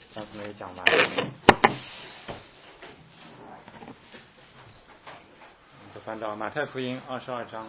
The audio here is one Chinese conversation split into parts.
上次没有讲完。就翻到马太福音22章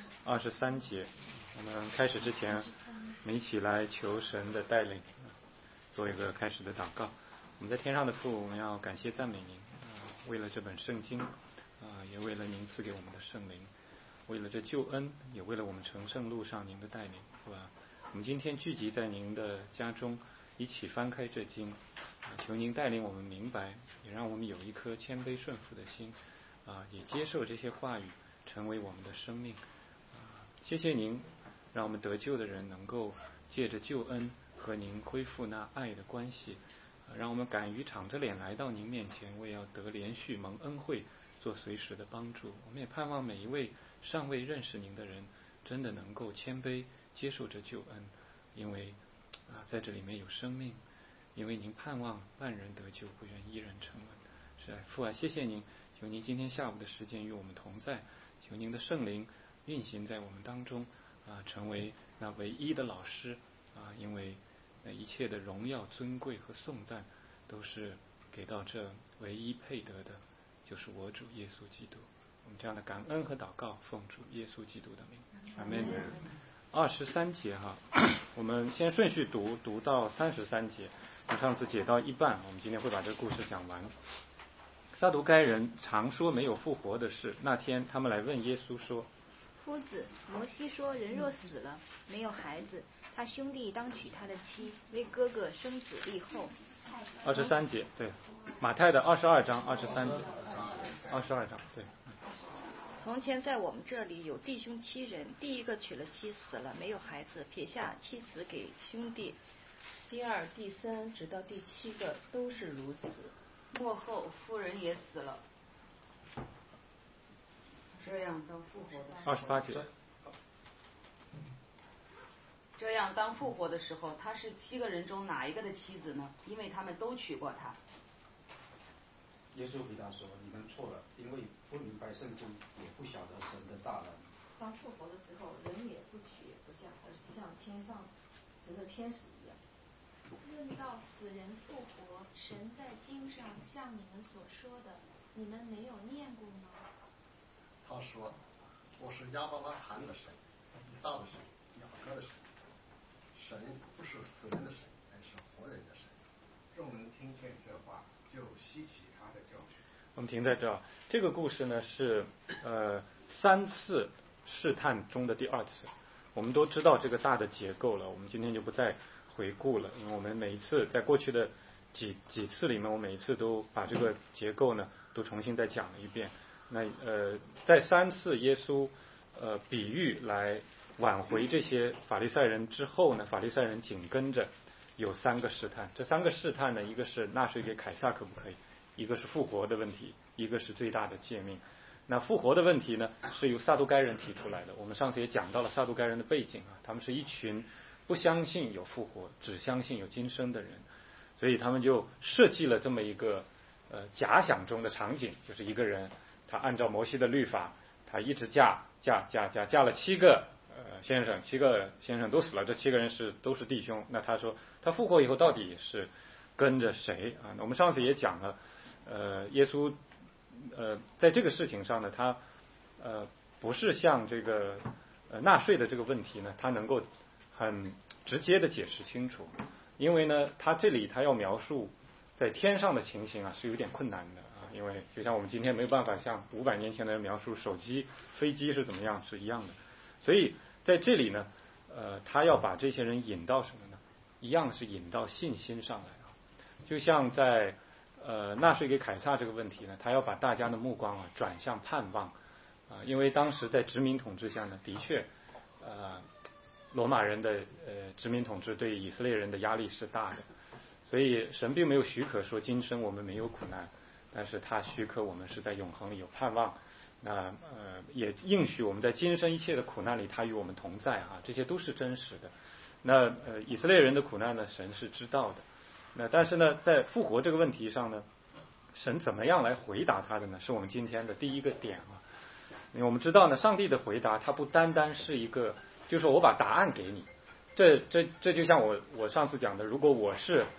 23节。我们开始之前，我们一起来求神的带领，做一个开始的祷告。我们在天上的父，我们要感谢赞美您，为了这本圣经，也为了您赐给我们的圣灵，为了这救恩，也为了我们成圣路上您的带领，是吧？我们今天聚集在您的家中，一起翻开这经，求您带领我们明白，也让我们有一颗谦卑顺服的心，也接受这些话语成为我们的生命。谢谢您，让我们得救的人能够借着救恩和您恢复那爱的关系，让我们敢于敞着脸来到您面前，为要得连续蒙恩惠，做随时的帮助。我们也盼望每一位尚未认识您的人，真的能够谦卑接受这救恩，因为在这里面有生命，因为您盼望万人得救，不愿一人沉沦。是父啊，谢谢您，求您今天下午的时间与我们同在，求您的圣灵运行在我们当中，成为那唯一的老师，因为那一切的荣耀、尊贵和颂赞都是给到这唯一配得的，就是我主耶稣基督。我们这样的感恩和祷告，奉主耶稣基督的名，阿们。23节我们先顺序读到33节。我们上次解到一半，我们今天会把这个故事讲完。撒都该人常说没有复活的事。那天他们来问耶稣说： 夫子，摩西说，人若死了，没有孩子，他兄弟当娶他的妻，为哥哥生子立后。 23节，对，马太的22章23节，22章，对。 从前在我们这里有弟兄7人，第一个娶了妻死了，没有孩子，撇下妻子给兄弟，第二、第三直到第7个都是如此。 末后夫人也死了，这样当复活的 28节。 这样当复活的时候，他是7个人中哪一个的妻子呢？因为他们都娶过他。 耶稣回答说：你们错了，因为不明白圣经，也不晓得神的大能。 当复活的时候，人也不娶也不嫁，而是像天上神的天使一样。 论到死人复活，神在经上像你们所说的，你们没有念过吗？ 他说：我是亚伯拉罕的神，以撒的神，雅各的神。神不是死人的神，乃是活人的神。众人听见这话，就吸取他的教训。 我们停在这儿。这个故事呢是3次试探中的第2次。我们都知道这个大的结构了，我们今天就不再回顾了，因为我们每一次在过去的几次里面，我每一次都把这个结构呢都重新再讲了一遍。那在3次耶稣比喻来挽回这些法利赛人之后呢，法利赛人紧跟着有3个试探。这3个试探呢，一个是纳税给凯撒可不可以，一个是复活的问题，一个是最大的诫命。那复活的问题呢，是由撒都该人提出来的。我们上次也讲到了撒都该人的背景他们是一群不相信有复活，只相信有今生的人，所以他们就设计了这么一个假想中的场景，就是一个人他按照摩西的律法，他一直嫁了7个先生，7个先生都死了，这7个人都是弟兄。那他说他复活以后到底是跟着谁我们上次也讲了，耶稣在这个事情上呢，他不是像这个纳税的这个问题呢，他能够很直接的解释清楚，因为呢他这里他要描述在天上的情形是有点困难的因为就像我们今天没有办法像500年前的人描述手机飞机是怎么样是一样的。所以在这里呢他要把这些人引到什么呢？一样是引到信心上来就像在纳税给凯撒这个问题呢，他要把大家的目光转向盼望因为当时在殖民统治下呢，的确罗马人的殖民统治对以色列人的压力是大的，所以神并没有许可说今生我们没有苦难，但是他许可我们是在永恒里有盼望。那也应许我们在今生一切的苦难里他与我们同在这些都是真实的。那以色列人的苦难呢，神是知道的。那但是呢在复活这个问题上呢，神怎么样来回答他的呢？是我们今天的第一个点因为我们知道呢，上帝的回答他不单单是一个就是我把答案给你，这就像我上次讲的，如果我是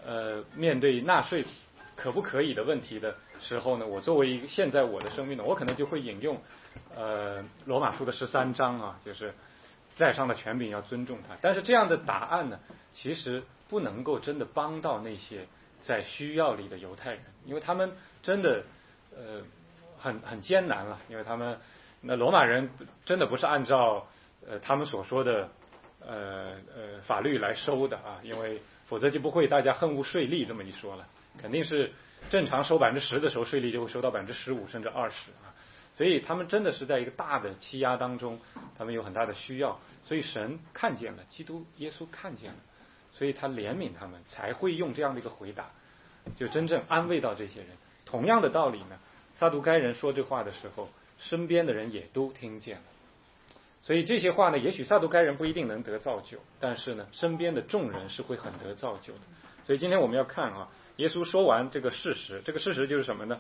面对纳税可不可以的问题的时候呢，我作为一个现在我的生命呢，我可能就会引用罗马书的13章啊，就是在上的权柄要尊重他。但是这样的答案呢，其实不能够真的帮到那些在需要里的犹太人，因为他们真的很艰难了，因为他们那罗马人真的不是按照他们所说的法律来收的啊，因为否则就不会大家恨恶税吏这么一说了，肯定是正常收10%的时候，税吏就会收到15%甚至20%啊，所以他们真的是在一个大的欺压当中，他们有很大的需要，所以神看见了，基督耶稣看见了，所以他怜悯他们，才会用这样的一个回答，就真正安慰到这些人。同样的道理呢，撒都该人说这话的时候，身边的人也都听见了。所以这些话呢，也许撒都该人不一定能得造就，但是呢，身边的众人是会很得造就的。所以今天我们要看啊，耶稣说完这个事实，这个事实就是什么呢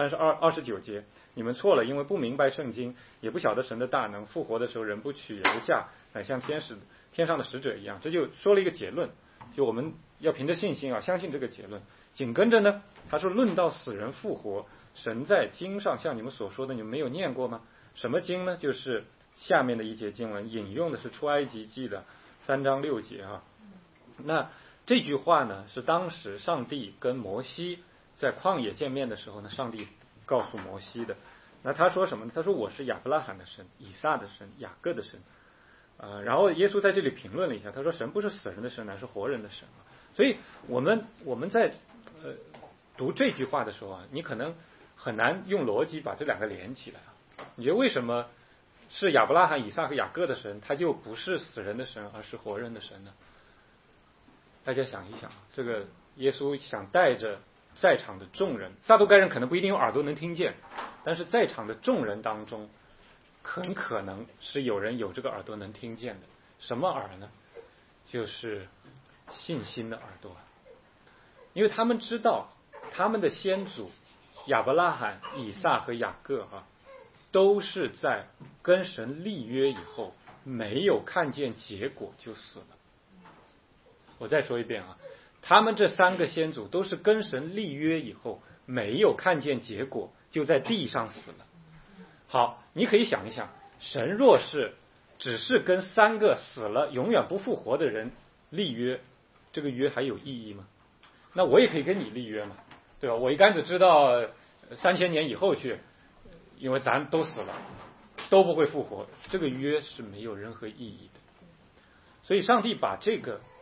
？29节，你们错了，因为不明白圣经，也不晓得神的大能，复活的时候人不娶也不嫁，乃像天上的使者一样。这就说了一个结论，就我们要凭着信心啊，相信这个结论。紧跟着呢，他说论到死人复活，神在经上像你们所说的，你们没有念过吗？什么经呢？就是下面的一节经文，引用的是出埃及记的3章6节啊。那这句话呢，是当时上帝跟摩西在旷野见面的时候呢，上帝告诉摩西的。那他说什么呢？他说我是亚伯拉罕的神，以撒的神，雅各的神。然后耶稣在这里评论了一下，他说神不是死人的神，乃是活人的神。所以我们在读这句话的时候啊，你可能很难用逻辑把这两个连起来啊。你觉得为什么是亚伯拉罕、以撒和雅各的神，他就不是死人的神，而是活人的神呢？大家想一想，这个耶稣想带着在场的众人，撒都该人可能不一定有耳朵能听见，但是在场的众人当中，很可能是有人有这个耳朵能听见的。什么耳呢？就是信心的耳朵。因为他们知道他们的先祖亚伯拉罕、以撒和雅各啊，都是在跟神立约以后没有看见结果就死了。我再说一遍啊，他们这3个先祖都是跟神立约以后没有看见结果就在地上死了。好，你可以想一想，神若是只是跟3个死了永远不复活的人立约，这个约还有意义吗？那我也可以跟你立约嘛，对吧？我一竿子知道3000年以后去，因为咱都死了，都不会复活，这个约是没有任何意义的。所以上帝把这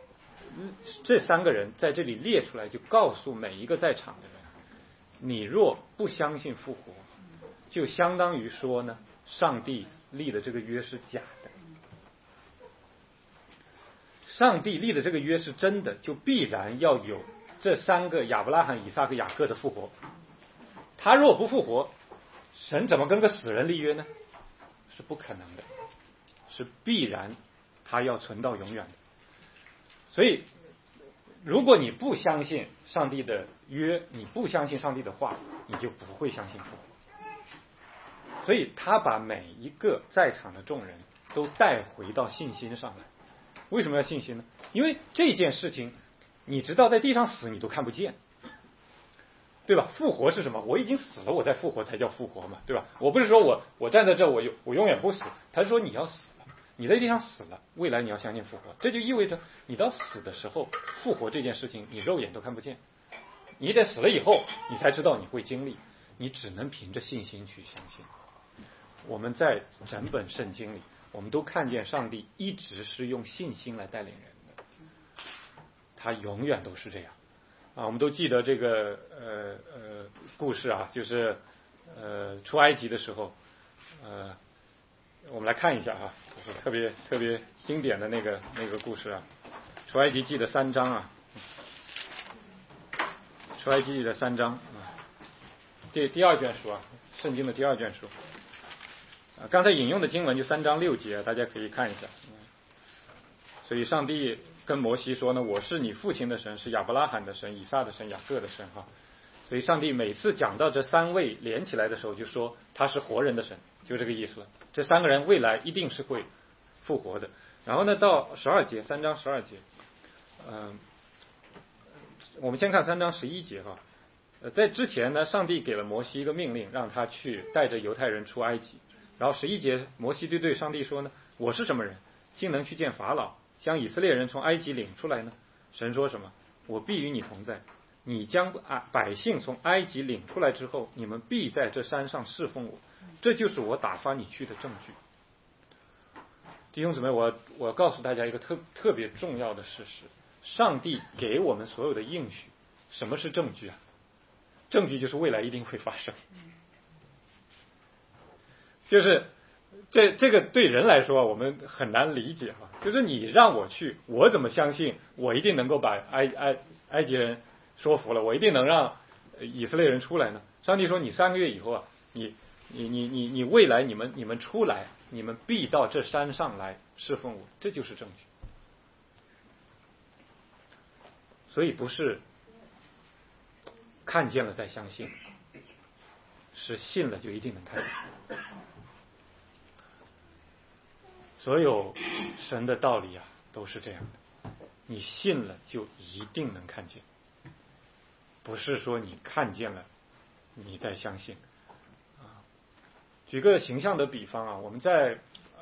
3个人在这里列出来，就告诉每一个在场的人，你若不相信复活，就相当于说呢，上帝立的这个约是假的。上帝立的这个约是真的，就必然要有这3个亚伯拉罕、以撒和雅各的复活。他若不复活，神怎么跟个死人立约呢？是不可能的，是必然他要存到永远的。所以如果你不相信上帝的约，你不相信上帝的话，你就不会相信复活。所以他把每一个在场的众人都带回到信心上来。为什么要信心呢？因为这件事情你直到在地上死你都看不见，对吧？复活是什么？我已经死了，我再复活才叫复活嘛，对吧？我不是说我站在这我永远不死，他是说你要死了，你在地上死了，未来你要相信复活，这就意味着你到死的时候，复活这件事情你肉眼都看不见，你得死了以后你才知道你会经历，你只能凭着信心去相信。我们在整本圣经里，我们都看见上帝一直是用信心来带领人的，他永远都是这样啊。我们都记得这个故事啊，就是出埃及的时候，我们来看一下啊，就是特别经典的那个故事啊，出埃及记的3章啊，出埃及记的3章啊，第2卷书啊，圣经的第2卷书。刚才引用的经文就3章6节，大家可以看一下。所以上帝跟摩西说呢，我是你父亲的神，是亚伯拉罕的神，以撒的神，雅各的神哈。所以上帝每次讲到这3位连起来的时候，就说他是活人的神，就这个意思了。这3个人未来一定是会复活的。然后呢，到12节，3章12节， 我们先看3章11节哈。在之前呢，上帝给了摩西一个命令，让他去带着犹太人出埃及。然后11节，摩西就对上帝说呢：“我是什么人，竟能去见法老，将以色列人从埃及领出来呢？”神说什么？我必与你同在。你将百姓从埃及领出来之后，你们必在这山上侍奉我，这就是我打发你去的证据。弟兄姊妹，我告诉大家一个特别重要的事实：上帝给我们所有的应许，什么是证据啊？证据就是未来一定会发生。就是这个对人来说我们很难理解哈，就是你让我去，我怎么相信我一定能够把埃及人说服了，我一定能让以色列人出来呢？上帝说你3个月以后啊，你未来你们出来，你们必到这山上来侍奉我，这就是证据。所以不是看见了再相信，是信了就一定能看见。所有神的道理啊都是这样的，你信了就一定能看见，不是说你看见了你再相信。举个形象的比方啊，我们在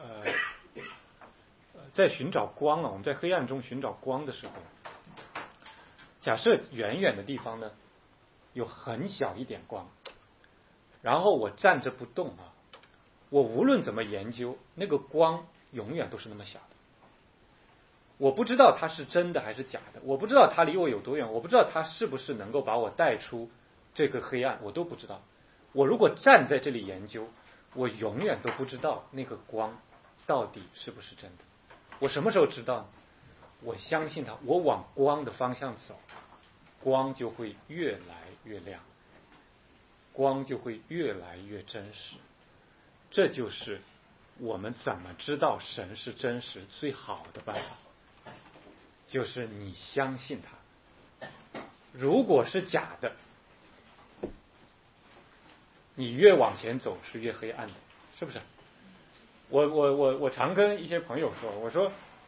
寻找光啊，我们在黑暗中寻找光的时候，假设远远的地方呢有很小一点光，然后我站着不动啊，我无论怎么研究，那个光永远都是那么小的。我不知道它是真的还是假的，我不知道它离我有多远，我不知道它是不是能够把我带出这个黑暗，我都不知道。我如果站在这里研究，我永远都不知道那个光到底是不是真的。我什么时候知道呢？我相信它，我往光的方向走，光就会越来越亮，光就会越来越真实。这就是我们怎么知道神是真实最好的办法，就是你相信他。如果是假的，你越往前走是越黑暗的，是不是？我常跟一些朋友说，我说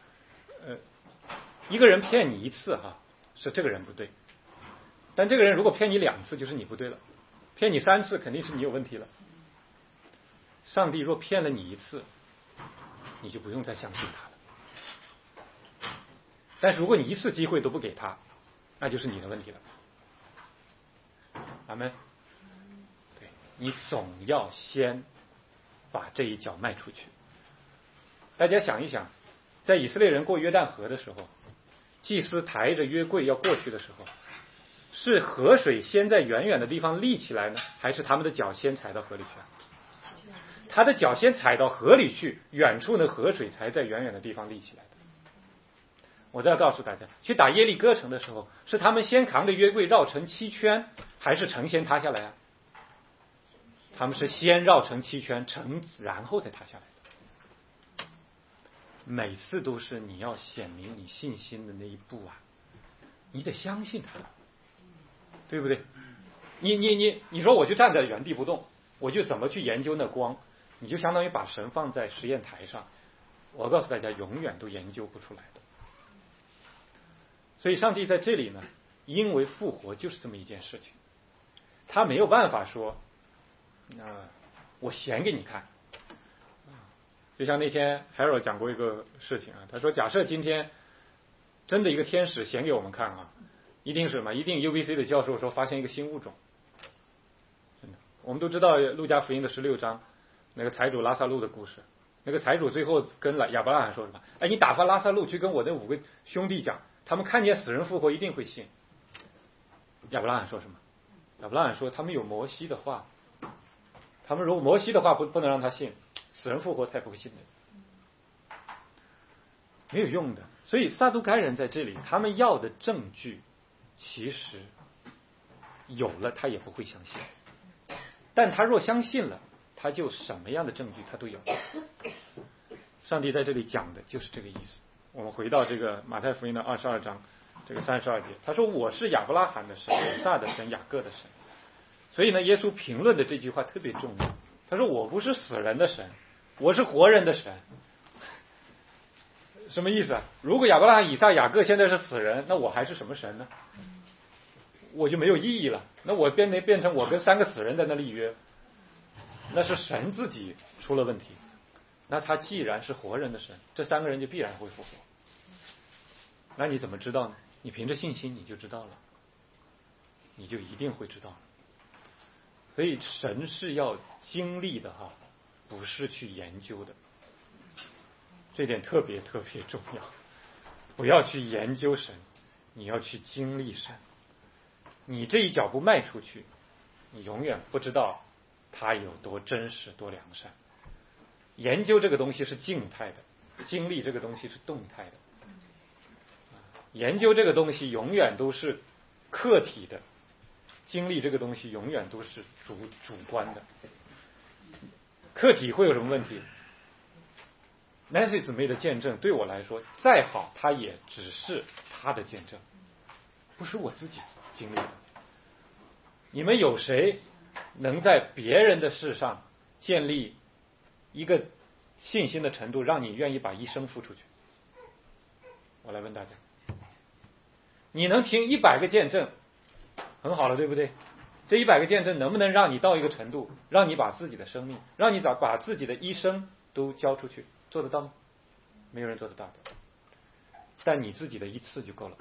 一个人骗你1次哈，是这个人不对，但这个人如果骗你2次，就是你不对了，骗你3次肯定是你有问题了。上帝若骗了你1次，你就不用再相信他了。但是如果你1次机会都不给他，那就是你的问题了。阿们。对，你总要先把这一脚迈出去。大家想一想，在以色列人过约旦河的时候，祭司抬着约柜要过去的时候，是河水先在远远的地方立起来呢，还是他们的脚先踩到河里去啊？他的脚先踩到河里去，远处的河水才在远远的地方立起来的。我再告诉大家，去打耶利哥城的时候，是他们先扛着约柜绕城7圈，还是城先塌下来啊？他们是先绕城7圈，城然后再塌下来的。每次都是你要显明你信心的那一步啊，你得相信他，对不对？你说我就站在原地不动，我就怎么去研究那光？你就相当于把神放在实验台上，我告诉大家，永远都研究不出来的。所以上帝在这里呢，因为复活就是这么一件事情，他没有办法说我显给你看。就像那天 Harold 讲过一个事情啊，他说假设今天真的一个天使显给我们看啊，一定是什么？一定 UBC 的教授说发现一个新物种。真的，我们都知道路加福音的16章那个财主拉萨路的故事，那个财主最后跟亚伯拉罕说什么？哎，你打发拉萨路去跟我那5个兄弟讲，他们看见死人复活一定会信。亚伯拉罕说什么？亚伯拉罕说他们有摩西的话，他们如果摩西的话不能让他信，死人复活他也不会信的，没有用的。所以撒都该人在这里，他们要的证据其实有了他也不会相信，但他若相信了，他就什么样的证据他都有。上帝在这里讲的就是这个意思。我们回到这个马太福音的22章这个32节，他说我是亚伯拉罕的神，以撒的神，雅各的神。所以呢，耶稣评论的这句话特别重要，他说我不是死人的神，我是活人的神。什么意思啊？如果亚伯拉罕、以撒、雅各现在是死人，那我还是什么神呢？ 我就没有意义了。那我变成我跟3个死人在那立约，那是神自己出了问题。那他既然是活人的神，这3个人就必然会复活。那你怎么知道呢？你凭着信心你就知道了，你就一定会知道了。所以神是要经历的哈，不是去研究的。这点特别特别重要，不要去研究神，你要去经历神。你这一脚步迈出去，你永远不知道它有多真实多良善。研究这个东西是静态的，经历这个东西是动态的。研究这个东西永远都是客体的，经历这个东西永远都是主观的。客体会有什么问题？Nancy 姊妹的见证对我来说再好，它也只是她的见证，不是我自己经历的。你们有谁能在别人的事上建立一个信心的程度，让你愿意把一生付出去？我来问大家，你能听100个见证，很好了，对不对？这100个见证能不能让你到一个程度，让你把自己的生命，让你把自己的一生都交出去？做得到吗？没有人做得到的。但你自己的一次就够了，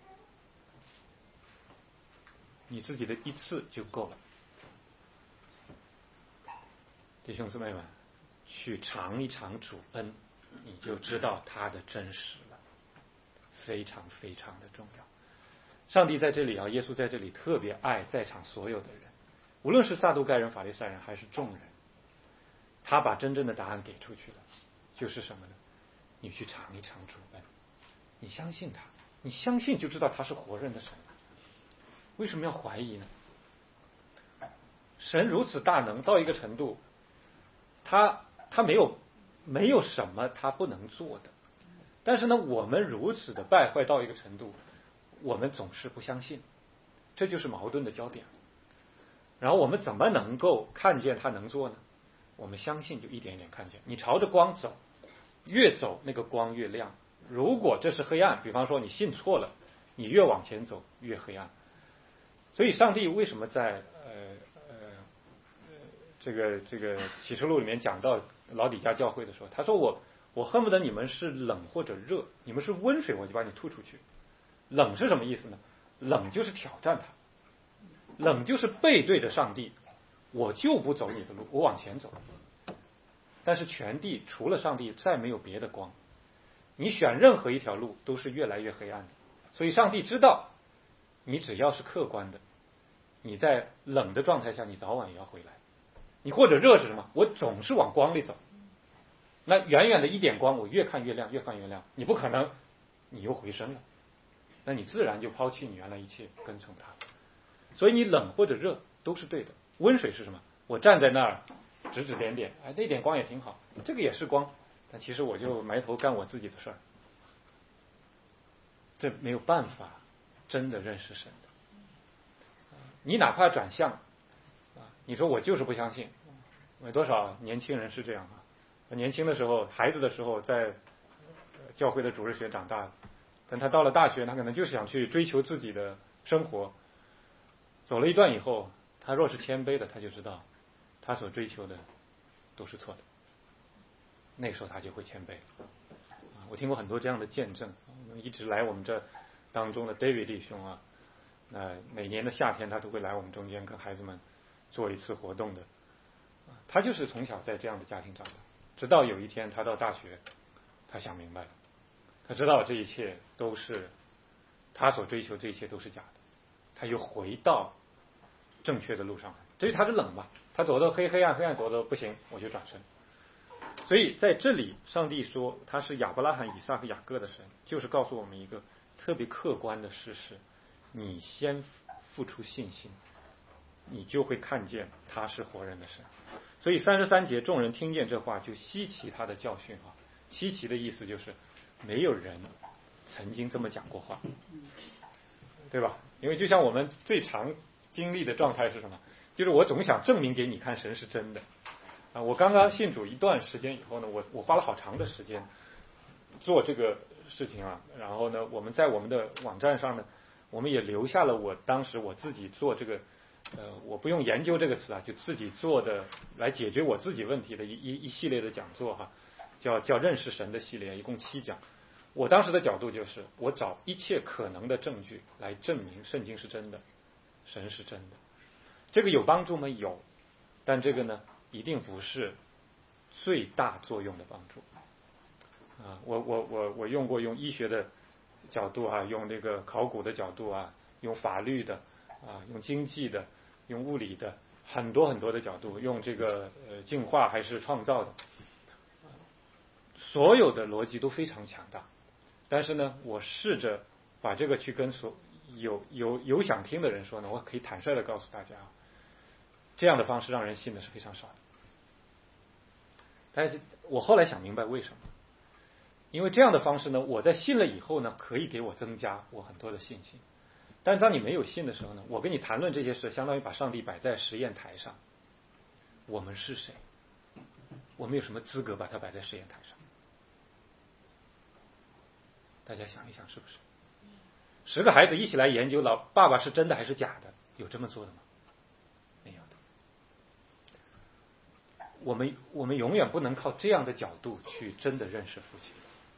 你自己的一次就够了。弟兄姊妹们，去尝一尝主恩，你就知道他的真实了，非常非常的重要。上帝在这里啊，耶稣在这里特别爱在场所有的人，无论是撒都该人、法利赛人还是众人，他把真正的答案给出去了，就是什么呢？你去尝一尝主恩，你相信他，你相信就知道他是活人的神。为什么要怀疑呢？神如此大能到一个程度，他没有什么他不能做的。但是呢，我们如此的败坏到一个程度，我们总是不相信，这就是矛盾的焦点。然后我们怎么能够看见他能做呢？我们相信就一点一点看见。你朝着光走，越走那个光越亮。如果这是黑暗，比方说你信错了，你越往前走越黑暗。所以上帝为什么在这个启示录里面讲到老底嘉教会的时候，他说我恨不得你们是冷或者热，你们是温水我就把你吐出去。冷是什么意思呢？冷就是挑战他，冷就是背对着上帝，我就不走你的路，我往前走。但是全地除了上帝再没有别的光，你选任何一条路都是越来越黑暗的。所以上帝知道你只要是客观的，你在冷的状态下你早晚也要回来。你或者热是什么？我总是往光里走，那远远的一点光我越看越亮，越看越亮，你不可能你又回升了，那你自然就抛弃你原来一切，跟从他。所以你冷或者热都是对的。温水是什么？我站在那儿指指点点，那点光也挺好，这个也是光，但其实我就埋头干我自己的事儿，这没有办法真的认识神的。你哪怕转向你说我就是不相信，有多少年轻人是这样啊？年轻的时候，孩子的时候在教会的主日学长大的，但他到了大学，他可能就是想去追求自己的生活。走了一段以后，他若是谦卑的，他就知道他所追求的都是错的。那个时候他就会谦卑。我听过很多这样的见证，一直来我们这当中的 David 弟兄啊，每年的夏天他都会来我们中间跟孩子们做一次活动的。他就是从小在这样的家庭长大，直到有一天他到大学，他想明白了，他知道这一切都是他所追求，这一切都是假的，他又回到正确的路上来。这是他的冷吧，他走到黑暗走到不行，我就转身。所以在这里上帝说他是亚伯拉罕、以撒和雅各的神，就是告诉我们一个特别客观的事实，你先付出信心，你就会看见他是活人的神。所以33节众人听见这话就稀奇他的教训稀奇的意思就是没有人曾经这么讲过话，对吧？因为就像我们最常经历的状态是什么？就是我总想证明给你看神是真的我刚刚信主一段时间以后呢，我花了好长的时间做这个事情然后呢，我们在我们的网站上呢， 我们也留下了我当时我自己做这个，我不用研究这个词啊，就自己做的来解决我自己问题的一系列的讲座哈，叫认识神的系列，一共7讲。我当时的角度就是，我找一切可能的证据来证明圣经是真的，神是真的。这个有帮助吗？有，但这个呢，一定不是最大作用的帮助。啊，我用医学的角度啊，用这个考古的角度啊，用法律的啊，用经济的，用物理的，很多的角度，用这个进化还是创造的，所有的逻辑都非常强大。但是呢，我试着把这个去跟有想听的人说呢，我可以坦率的告诉大家，这样的方式让人信的是非常少的。但是我后来想明白为什么，因为这样的方式呢，我在信了以后呢，可以给我增加我很多的信心。但当你没有信的时候呢，我跟你谈论这些事，相当于把上帝摆在实验台上。我们是谁？我们有什么资格把它摆在实验台上？大家想一想，是不是？10个孩子一起来研究了爸爸是真的还是假的，有这么做的吗？没有的。我们永远不能靠这样的角度去真的认识父亲。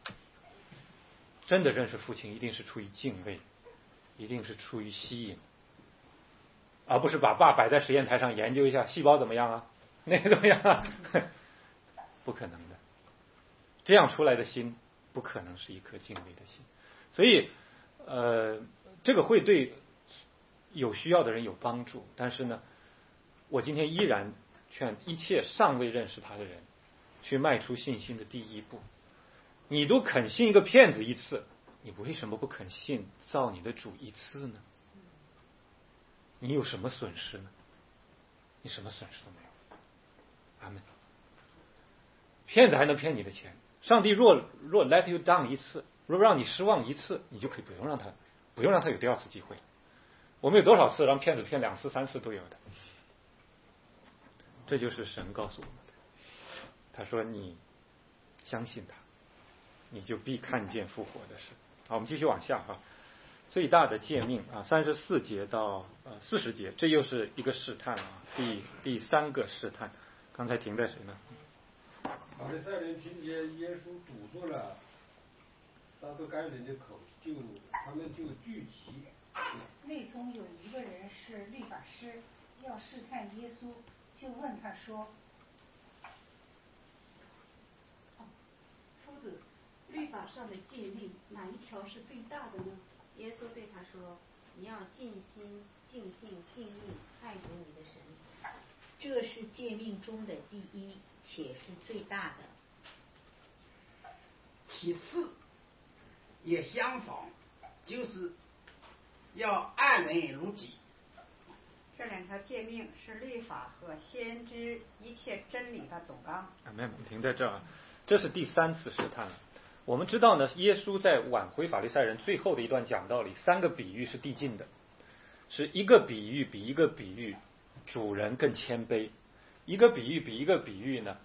真的认识父亲，一定是出于敬畏，一定是出于吸引，而不是把爸摆在实验台上研究一下细胞怎么样啊，那个怎么样啊？不可能的。这样出来的心不可能是一颗敬畏的心。所以这个会对有需要的人有帮助，但是呢，我今天依然劝一切尚未认识他的人去迈出信心的第一步。你都肯信一个骗子1次，你为什么不肯信造你的主1次呢？你有什么损失呢？你什么损失都没有。阿们。骗子还能骗你的钱，上帝若 let you down 1次，若让你失望1次，你就可以不用让他有第2次机会。我们有多少次让骗子骗2次3次都有的。这就是神告诉我们的。他说你相信他，你就必看见复活的事。好，我们继续往下哈。最大的诫命啊，34节到40节，这又是一个试探啊，第3个试探。刚才停在谁呢？ 法利赛人听见耶稣堵住了撒都该人的口，他们就聚集。 内中有一个人是律法师，要试探耶稣，就问他说：“ 夫子，律法上的诫命哪一条是最大的呢？” 耶稣对他说：“你要尽心、尽性、尽意爱主你的神，这是诫命中的第一，且是最大的。 其次也相仿，就是要爱人如己。” 这2条诫命是律法和先知一切真理的总纲。 没有，停在这儿。这是第3次试探了。我们知道呢，耶稣在挽回法利赛人最后的一段讲道里，3个比喻是递进的，是一个比喻比一个比喻主人更谦卑，一个比喻比一个比喻呢，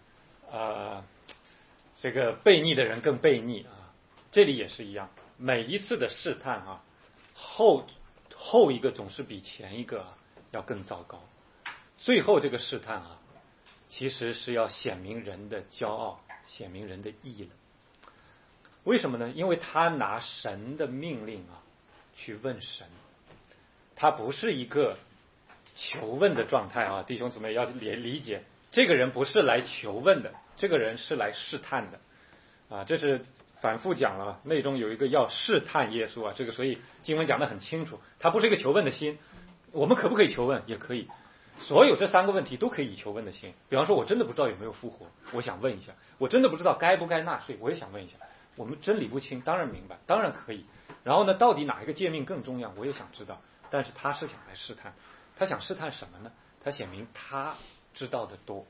这个悖逆的人更悖逆啊。这里也是一样，每一次的试探啊，后一个总是比前一个要更糟糕。最后这个试探啊，其实是要显明人的骄傲，显明人的义了。为什么呢？因为他拿神的命令啊去问神，他不是一个求问的状态啊，弟兄姊妹要理解，这个人不是来求问的，这个人是来试探的啊。这是反复讲了，内中有一个要试探耶稣啊，这个所以经文讲得很清楚，他不是一个求问的心。我们可不可以求问？也可以。所有这3个问题都可以以求问的心。比方说，我真的不知道有没有复活，我想问一下；我真的不知道该不该纳税，我也想问一下。我们真理不清，当然明白，当然可以。然后呢，到底哪一个诫命更重要，我也想知道。但是他是想来试探，他想试探什么呢？他显明他知道的多。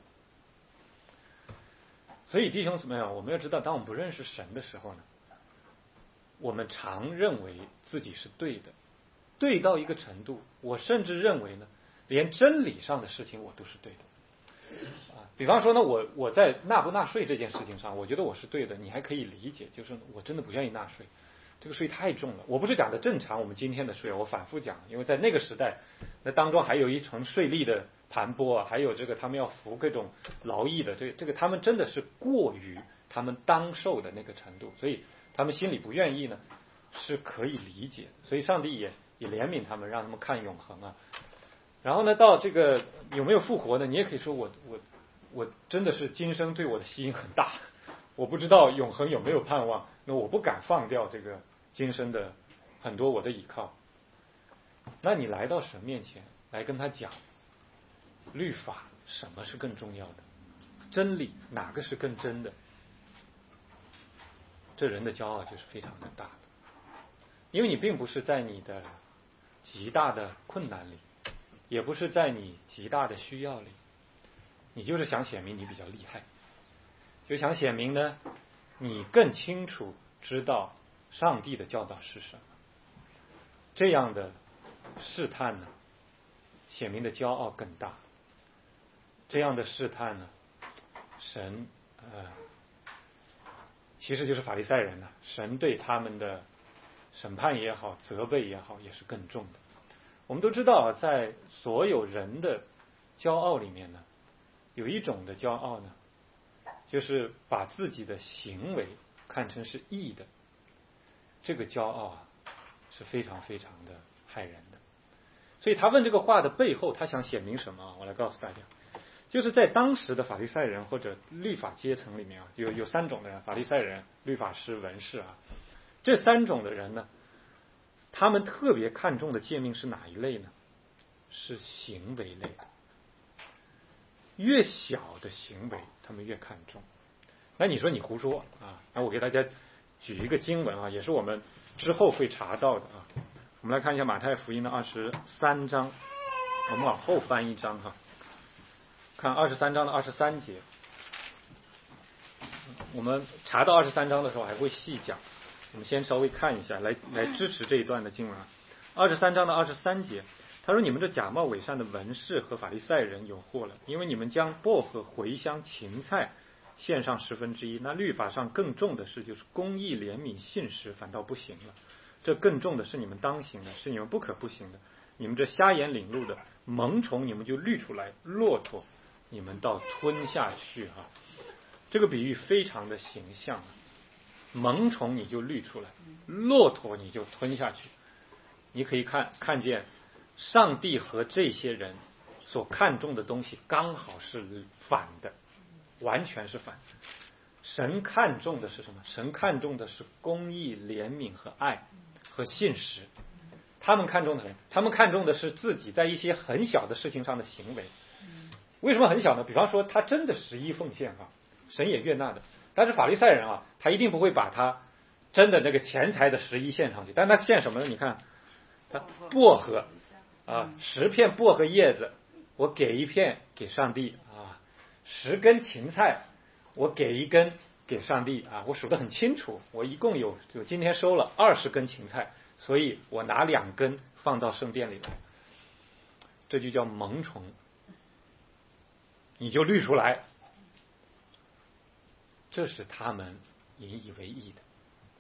所以弟兄姊妹啊，我们要知道，当我们不认识神的时候呢，我们常认为自己是对的，对到一个程度，我甚至认为呢，连真理上的事情我都是对的。比方说呢，我在纳不纳税这件事情上，我觉得我是对的，你还可以理解，就是我真的不愿意纳税。 这个税太重了。我不是讲的正常我们今天的税，我反复讲，因为在那个时代，那当中还有一层税吏的盘剥，还有这个他们要服各种劳役的，这个他们真的是过于他们当受的那个程度，所以他们心里不愿意呢，是可以理解。所以上帝也怜悯他们，让他们看永恒啊。然后呢，到这个有没有复活呢？你也可以说我真的是今生对我的吸引很大，我不知道永恒有没有盼望，那我不敢放掉这个今生的很多我的倚靠。那你来到神面前来跟他讲律法什么是更重要的，真理哪个是更真的，这人的骄傲就是非常的大的。因为你并不是在你的极大的困难里，也不是在你极大的需要里，你就是想显明你比较厉害，就想显明呢你更清楚知道上帝的教导是什么。这样的试探呢，显明的骄傲更大。这样的试探呢，神其实就是法利赛人呢，神对他们的审判也好，责备也好，也是更重的。我们都知道，在所有人的骄傲里面呢，有一种的骄傲呢，就是把自己的行为看成是义的。这个骄傲啊，是非常非常的害人的。所以他问这个话的背后，他想显明什么？我来告诉大家，就是在当时的法利赛人或者律法阶层里面啊，有三种的人：法利赛人、律法师、文士啊。这三种的人呢，他们特别看重的诫命是哪一类呢？是行为类的。越小的行为，他们越看重。那你说你胡说啊？那我给大家举一个经文啊，也是我们之后会查到的啊。我们来看一下马太福音的23章，我们往后翻一章哈，看23章的23节。我们查到23章的时候还会细讲，我们先稍微看一下，来支持这一段的经文啊。23章的23节，他说：“你们这假冒伪善的文士和法利赛人有祸了，因为你们将薄荷、茴香、芹菜献上1/10，那律法上更重的事就是公义、怜悯、信实，反倒不行了。这更重的是你们当行的，是你们不可不行的。你们这瞎眼领路的萌虫，你们就滤出来；骆驼，你们倒吞下去啊。”这个比喻非常的形象，萌虫你就滤出来，骆驼你就吞下去。你可以看见上帝和这些人所看重的东西刚好是反的，完全是反的。神看重的是什么？神看重的是公义、怜悯和爱和信实。他们看重的什么？他们看重的是自己在一些很小的事情上的行为。为什么很小呢？比方说他真的11奉献啊，神也悦纳的。但是法利赛人啊，他一定不会把他真的那个钱财的11献上去，但他献什么呢？你看他薄荷啊，10片薄荷叶子，我给1片给上帝啊，10根芹菜，我给1根给上帝啊，我数得很清楚，我一共有今天收了20根芹菜，所以我拿2根放到圣殿里来，这就叫萌虫，你就滤出来。这是他们引以为意的。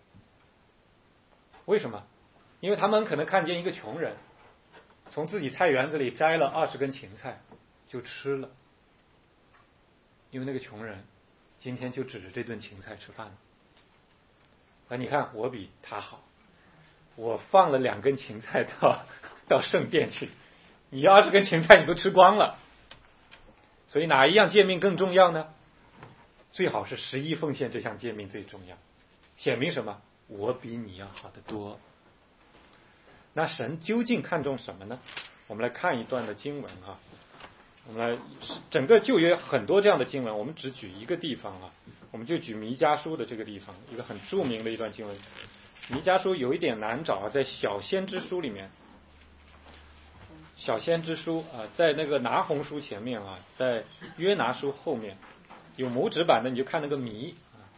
为什么？因为他们可能看见一个穷人从自己菜园子里摘了20根芹菜就吃了，因为那个穷人今天就指着这顿芹菜吃饭了。你看我比他好，我放了2根芹菜到圣殿去，你20根芹菜你都吃光了。所以哪一样诫命更重要呢？最好是11奉献这项诫命最重要，显明什么？我比你要好得多。那神究竟看重什么呢？我们来看一段的经文啊。我们来整个旧约很多这样的经文，我们只举一个地方啊，我们就举弥迦书的这个地方，一个很著名的一段经文。弥迦书有一点难找啊，在小先知书里面，小先知书啊，在那个拿红书前面啊，在约拿书后面。有拇指版的你就看那个弥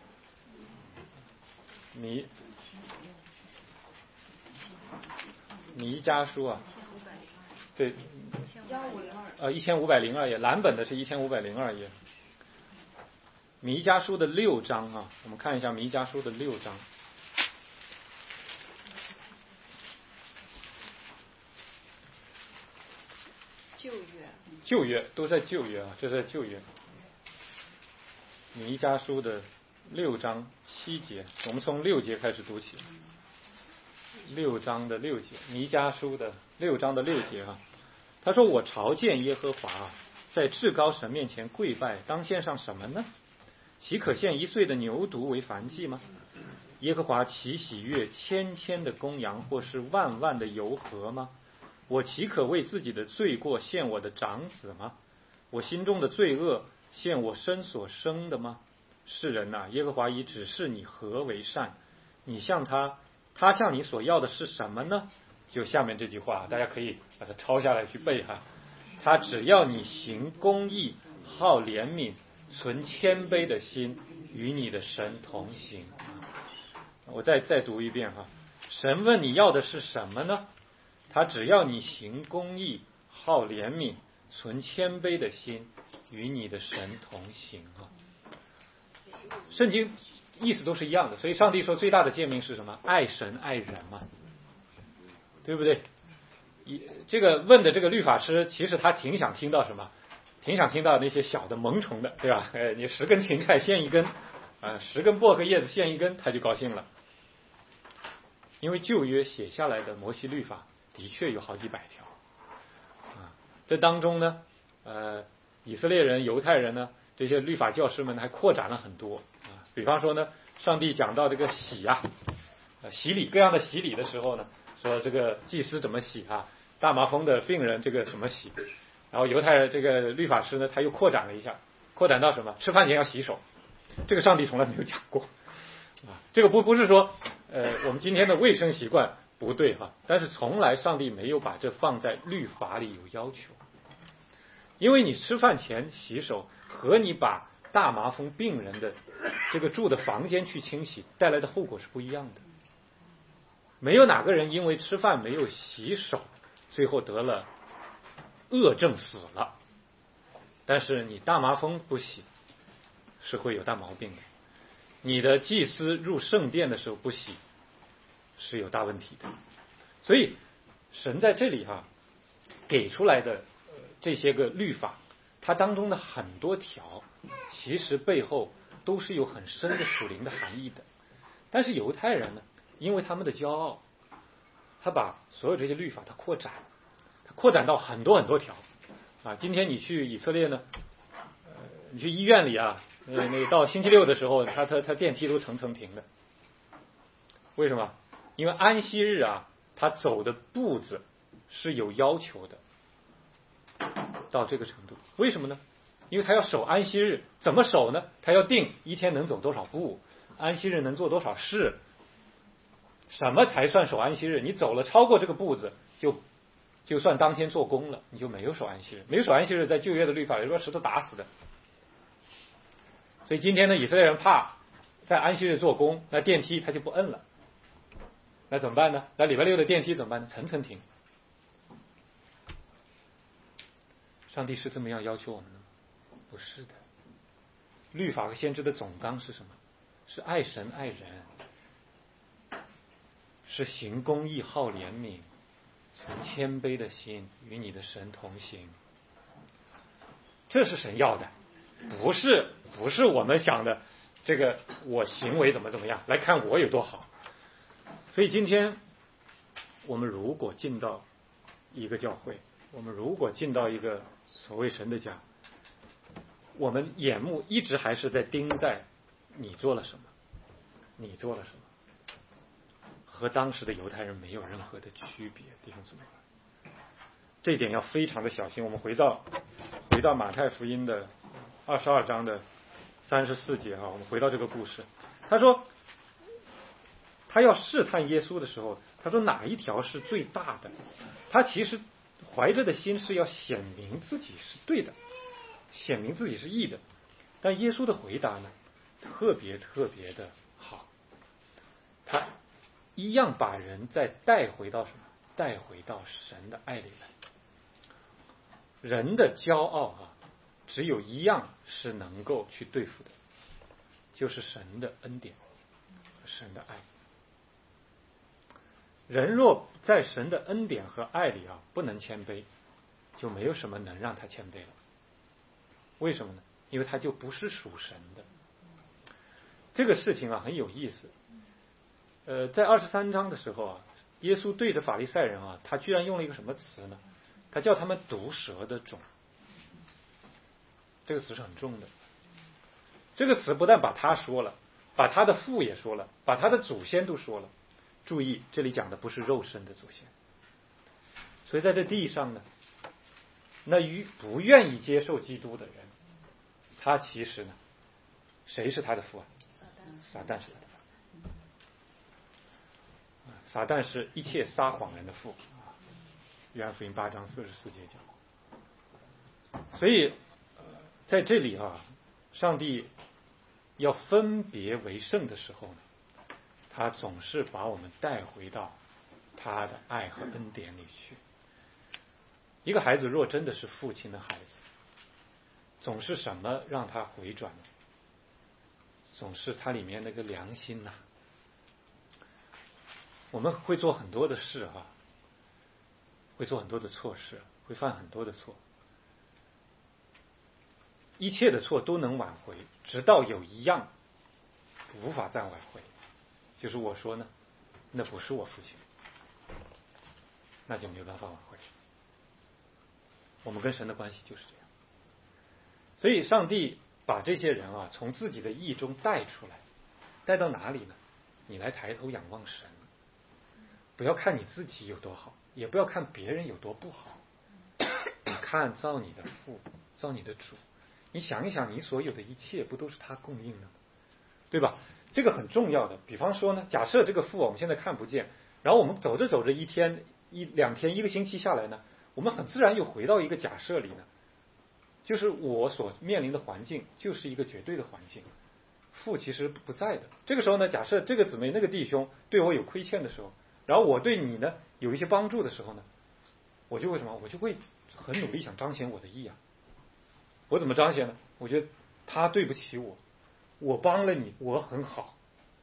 迦书啊，对，1502页，蓝本的是1502页。弥迦书的6章啊，我们看一下弥迦书的6章。 旧约都在旧约啊，这在旧约。弥迦书的6章7节，我们从6节开始读起。6章的6节，弥迦书的6章的6节啊，他说：“我朝见耶和华，在至高神面前跪拜，当献上什么呢？岂可献1岁的牛犊为燔祭吗？耶和华岂喜悦千的公羊，或是万的油和吗？我岂可为自己的罪过献我的长子吗？我心中的罪恶献我身所生的吗？世人啊，耶和华已指示你何为善，你向他向你所要的是什么呢？”就下面这句话，大家可以把它抄下来去背哈。他只要你行公义，好怜悯，存谦卑的心，与你的神同行。我再读一遍哈。神问你要的是什么呢？他只要你行公义，好怜悯，存谦卑的心，与你的神同行啊。圣经意思都是一样的，所以上帝说最大的诫命是什么？爱神爱人嘛，对不对？这个问的这个律法师，其实他挺想听到什么？挺想听到那些小的萌宠的，对吧？你10根芹菜献1根，10根薄荷叶子献1根，他就高兴了。因为旧约写下来的摩西律法的确有好几百条这当中呢，以色列人、犹太人呢，这些律法教师们还扩展了很多比方说呢，上帝讲到这个洗洗礼各样的洗礼的时候呢，说这个祭司怎么洗大麻风的病人这个什么洗，然后犹太这个律法师呢，他又扩展了一下，扩展到什么？吃饭前要洗手，这个上帝从来没有讲过这个不是说我们今天的卫生习惯不对但是从来上帝没有把这放在律法里有要求，因为你吃饭前洗手和你把大麻风病人的这个住的房间去清洗带来的后果是不一样的。没有哪个人因为吃饭没有洗手最后得了恶症死了，但是你大麻风不洗是会有大毛病的，你的祭司入圣殿的时候不洗是有大问题的。所以神在这里给出来的这些个律法，它当中的很多条其实背后都是有很深的属灵的含义的。但是犹太人呢，因为他们的骄傲，他把所有这些律法他扩展到很多条今天你去以色列呢，你去医院里那到星期六的时候，他电梯都层停的。为什么？因为安息日他走的步子是有要求的，到这个程度。为什么呢？因为他要守安息日，怎么守呢？他要定一天能走多少步，安息日能做多少事，什么才算守安息日？你走了超过这个步子，就算当天做工了，你就没有守安息日。没有守安息日，在旧约的律法里边石头打死的。所以今天的以色列人怕在安息日做工，那电梯他就不摁了，那怎么办呢？那礼拜六的电梯怎么办呢？层停。上帝是这么样要求我们的吗？不是的。律法和先知的总纲是什么？是爱神爱人，是行公义好怜悯，存谦卑的心，与你的神同行。这是神要的，不是我们想的这个我行为怎么样，来看我有多好。所以今天我们如果进到一个教会，我们如果进到一个所谓神的家，我们眼目一直还是在盯在你做了什么，和当时的犹太人没有任何的区别，弟兄姊妹，这一点要非常的小心。我们回到马太福音的22章的34节我们回到这个故事。他说他要试探耶稣的时候，他说哪一条是最大的？他其实怀着的心是要显明自己是对的，显明自己是义的。但耶稣的回答呢，特别的好，他一样把人再带回到什么？带回到神的爱里来。人的骄傲只有一样是能够去对付的，就是神的恩典，神的爱。人若在神的恩典和爱里不能谦卑， 就没有什么能让他谦卑了。为什么呢？因为他就不是属神的。这个事情啊很有意思。在23章的时候啊，耶稣对着法利赛人啊，他居然用了一个什么词呢？他叫他们毒蛇的种。这个词是很重的。这个词不但把他说了，把他的父也说了，把他的祖先都说了。注意，这里讲的不是肉身的祖先。所以在这地上呢，那不愿意接受基督的人，他其实呢，谁是他的父啊？撒旦是他的父。撒旦是一切撒谎人的父。约翰福音8章44节讲。所以在这里啊，上帝要分别为圣的时候呢，他总是把我们带回到他的爱和恩典里去。一个孩子若真的是父亲的孩子，总是什么让他回转呢？总是他里面那个良心呐。我们会做很多的事啊，会做很多的错事，会犯很多的错，一切的错都能挽回，直到有一样无法再挽回，就是我说呢，那不是我父亲，那就没有办法挽回。我们跟神的关系就是这样。所以上帝把这些人啊从自己的意中带出来，带到哪里呢？你来抬头仰望神，不要看你自己有多好，也不要看别人有多不好，你看造你的父，造你的主，你想一想，你所有的一切不都是他供应的吗？对吧？这个很重要的。比方说呢，假设这个父我们现在看不见，然后我们走着走着一天2天1个星期下来呢，我们很自然又回到一个假设里呢，就是我所面临的环境就是一个绝对的环境，父其实不在的。这个时候呢，假设这个姊妹那个弟兄对我有亏欠的时候，然后我对你呢有一些帮助的时候呢，我就会什么？我就会很努力想彰显我的义啊。我怎么彰显呢？我觉得他对不起我，我帮了你，我很好。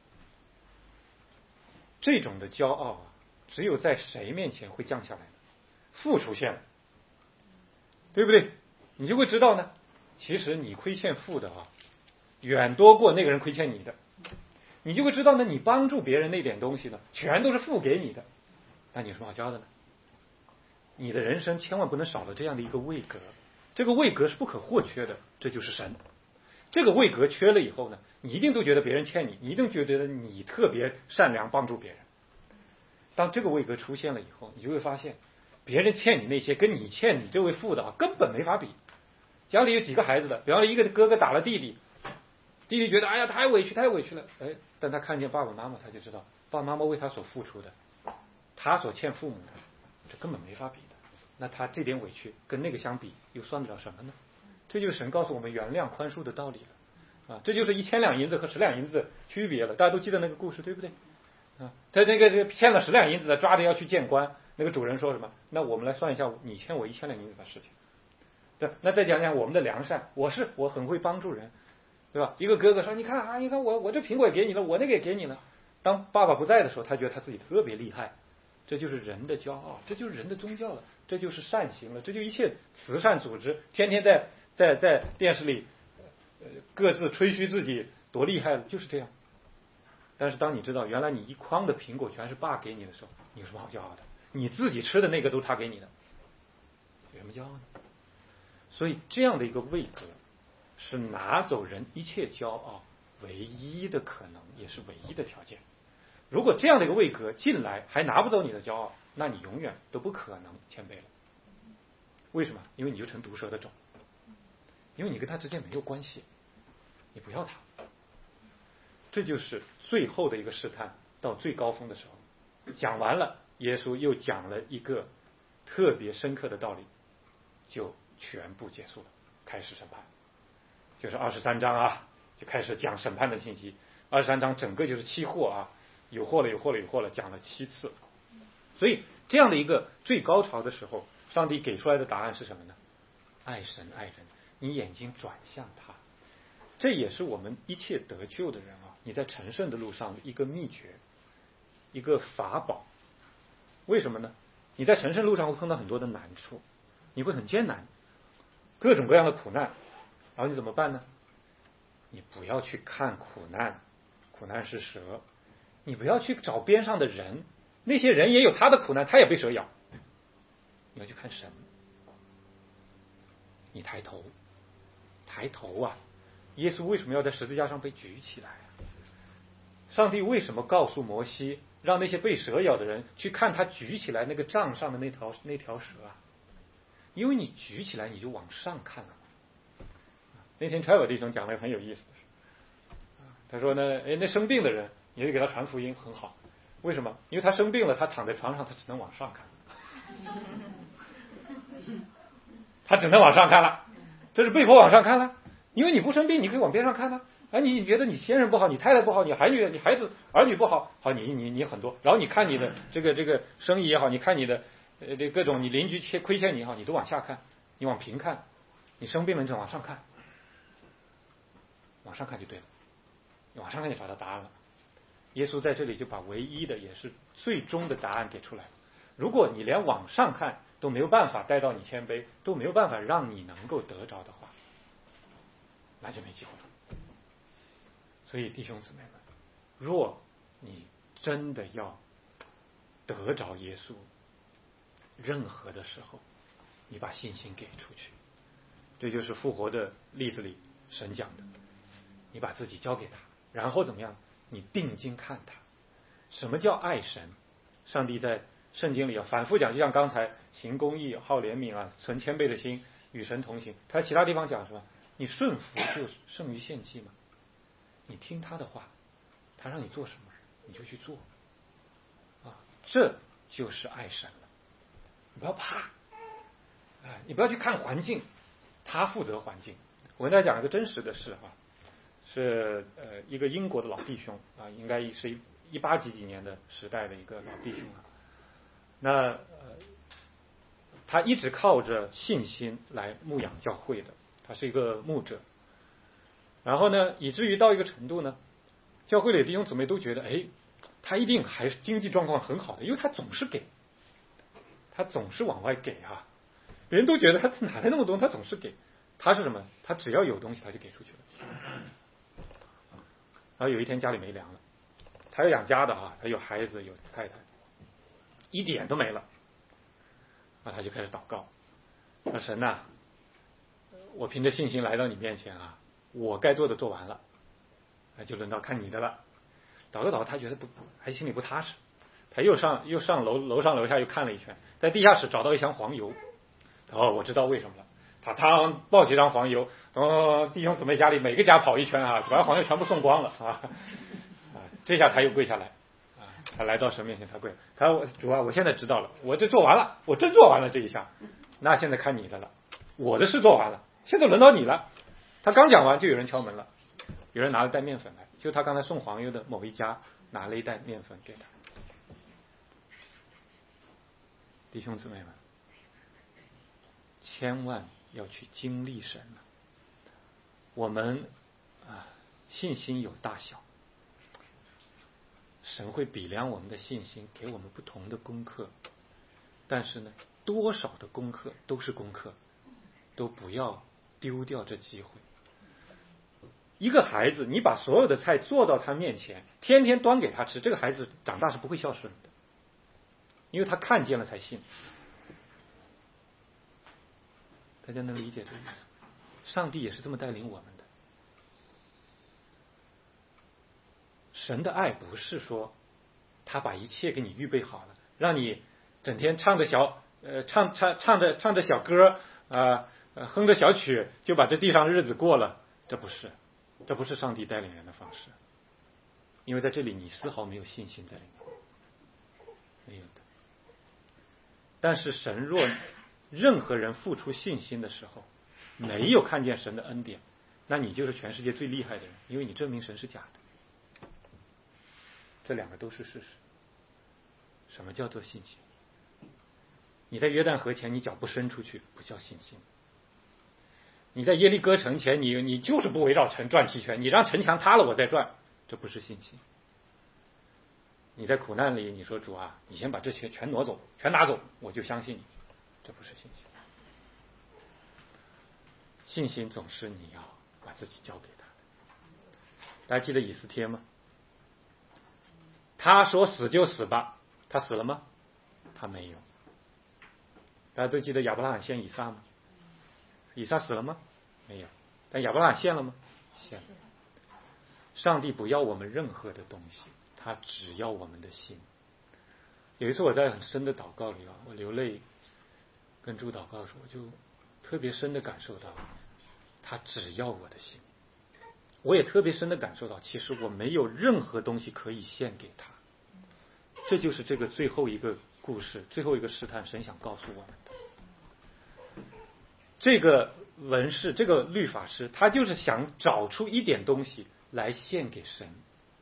这种的骄傲啊，只有在谁面前会降下来呢？父出现了，对不对？你就会知道呢，其实你亏欠父的啊，远多过那个人亏欠你的。你就会知道呢，你帮助别人那点东西呢，全都是父给你的，那你有什么好骄的呢？你的人生千万不能少了这样的一个位格，这个位格是不可或缺的，这就是神。这个位格缺了以后呢，你一定都觉得别人欠你，你一定觉得你特别善良帮助别人。当这个位格出现了以后，你就会发现别人欠你那些跟你欠你这位父的啊，根本没法比。家里有几个孩子的，比方说一个哥哥打了弟弟，弟弟觉得哎呀太委屈了，哎，但他看见爸爸妈妈，他就知道爸爸妈妈为他所付出的，他所欠父母的，这根本没法比的。那他这点委屈跟那个相比，又算得了什么呢？这就是神告诉我们原谅宽恕的道理了啊！这就是1000两银子和10两银子的区别了。大家都记得那个故事，对不对？啊，他这个欠了10两银子的，抓着要去见官，那个主人说什么？那我们来算一下，你欠我1000两银子的事情。对，那再讲讲我们的良善，我很会帮助人，对吧？一个哥哥说，你看我这苹果也给你了，我那个也给你了。当爸爸不在的时候，他觉得他自己特别厉害，这就是人的骄傲，这就是人的宗教了，这就是善行了，这就一切慈善组织天天在电视里各自吹嘘自己多厉害了，就是这样。但是当你知道原来你一筐的苹果全是爸给你的时候，你有什么好骄傲的？你自己吃的那个都是他给你的，有什么骄傲呢？所以这样的一个位格是拿走人一切骄傲唯一的可能，也是唯一的条件。如果这样的一个位格进来还拿不走你的骄傲，那你永远都不可能谦卑了。为什么？因为你就成毒蛇的种，因为你跟他之间没有关系，你不要他。这就是最后的一个试探，到最高峰的时候讲完了，耶稣又讲了一个特别深刻的道理，就全部结束了，开始审判。就是23章啊，就开始讲审判的信息。23章整个就是期货啊，有祸了，讲了7次。所以这样的一个最高潮的时候，上帝给出来的答案是什么呢？爱神爱人，你眼睛转向他。这也是我们一切得救的人啊，你在成圣的路上的一个秘诀，一个法宝。为什么呢？你在成圣路上会碰到很多的难处， 你会很艰难，各种各样的苦难，然后你怎么办呢？你不要去看苦难，苦难是蛇，你不要去找边上的人，那些人也有他的苦难，他也被蛇咬。你要去看神，你抬头啊！耶稣为什么要在十字架上被举起来啊？上帝为什么告诉摩西，让那些被蛇咬的人去看他举起来那个杖上的那条蛇啊？因为你举起来你就往上看了。那天Trevor弟兄讲了一个很有意思的事，他说呢，那生病的人你就给他传福音很好，为什么？因为他生病了，他躺在床上，他只能往上看，他只能往上看了，这是被迫往上看了。因为你不生病，你可以往边上看了。你觉得你先生不好，你太太不好，你孩子儿女不好，好你很多，然后你看你的这个生意也好，你看你的这各种你邻居亏欠你也好，你都往下看，你往平看，你生病了你只往上看，往上看就对了，你往上看就找到答案了。耶稣在这里就把唯一的也是最终的答案给出来了。如果你连往上看都没有办法带到你谦卑，都没有办法让你能够得着的话，那就没机会了。所以弟兄姊妹们，若你真的要得着耶稣，任何的时候你把信心给出去，这就是复活的例子里神讲的，你把自己交给他，然后怎么样？你定睛看他。什么叫爱神？上帝在圣经里要反复讲，就像刚才行公义、好怜悯啊，存谦卑的心，与神同行。他在其他地方讲什么？你顺服就胜于献祭嘛。你听他的话，他让你做什么你就去做啊，这就是爱神了。你不要怕，你不要去看环境，他负责环境。我跟大家讲一个真实的事啊，是一个英国的老弟兄啊，应该是18几年的时代的一个老弟兄啊。那他一直靠着信心来牧养教会的，他是一个牧者。然后呢，以至于到一个程度呢，教会里的弟兄姊妹都觉得，他一定还是经济状况很好的，因为他总是给，他总是往外给啊，别人都觉得他哪来那么多，他总是给。他是什么？他只要有东西他就给出去了。然后有一天家里没粮了，他有养家的啊，他有孩子有太太，一点都没了，那他就开始祷告，说神啊，我凭着信心来到你面前啊，我该做的做完了，就轮到看你的了。祷告他觉得还心里不踏实，他又上楼上楼下又看了一圈，在地下室找到一箱黄油。我知道为什么了，他抱起一张黄油，弟兄姊妹家里每个家跑一圈啊，把黄油全部送光了啊！这下他又跪下来啊，他来到神面前，他跪，他说主啊，我现在知道了，我这做完了，我真做完了这一下，那现在看你的了，我的事做完了，现在轮到你了。他刚讲完就有人敲门了，有人拿了袋面粉来，就他刚才送黄油的某一家拿了一袋面粉给他。弟兄姊妹们，千万要去经历神了。我们信心有大小，神会比量我们的信心，给我们不同的功课。但是呢，多少的功课都是功课，都不要丢掉这机会。一个孩子，你把所有的菜做到他面前，天天端给他吃，这个孩子长大是不会孝顺的，因为他看见了才信。大家能理解这个意思？上帝也是这么带领我们的。神的爱不是说他把一切给你预备好了，让你整天唱着小歌哼着小曲就把这地上日子过了，这不是上帝带领人的方式。因为在这里你丝毫没有信心在里面，没有的。但是神若任何人付出信心的时候没有看见神的恩典，那你就是全世界最厉害的人，因为你证明神是假的。这两个都是事实。什么叫做信心？你在约旦河前你脚不伸出去不叫信心，你在耶利哥城前你就是不围绕城转7圈，你让城墙塌了我再转，这不是信心。你在苦难里你说主啊，你先把这些全拿走我就相信你，这不是信心。 信心总是你要把自己交给他。大家记得以斯帖吗？他说死就死吧，他死了吗？他没有。大家都记得亚伯拉罕献以撒吗？以撒死了吗？没有。但亚伯拉罕献了吗？献了。上帝不要我们任何的东西，他只要我们的心。有一次我在很深的祷告里我流泪跟主祷告的时候，我就特别深的感受到他只要我的心。我也特别深的感受到，其实我没有任何东西可以献给他。这就是这个最后一个故事，最后一个试探，神想告诉我们的。这个文士，这个律法师，他就是想找出一点东西来献给神。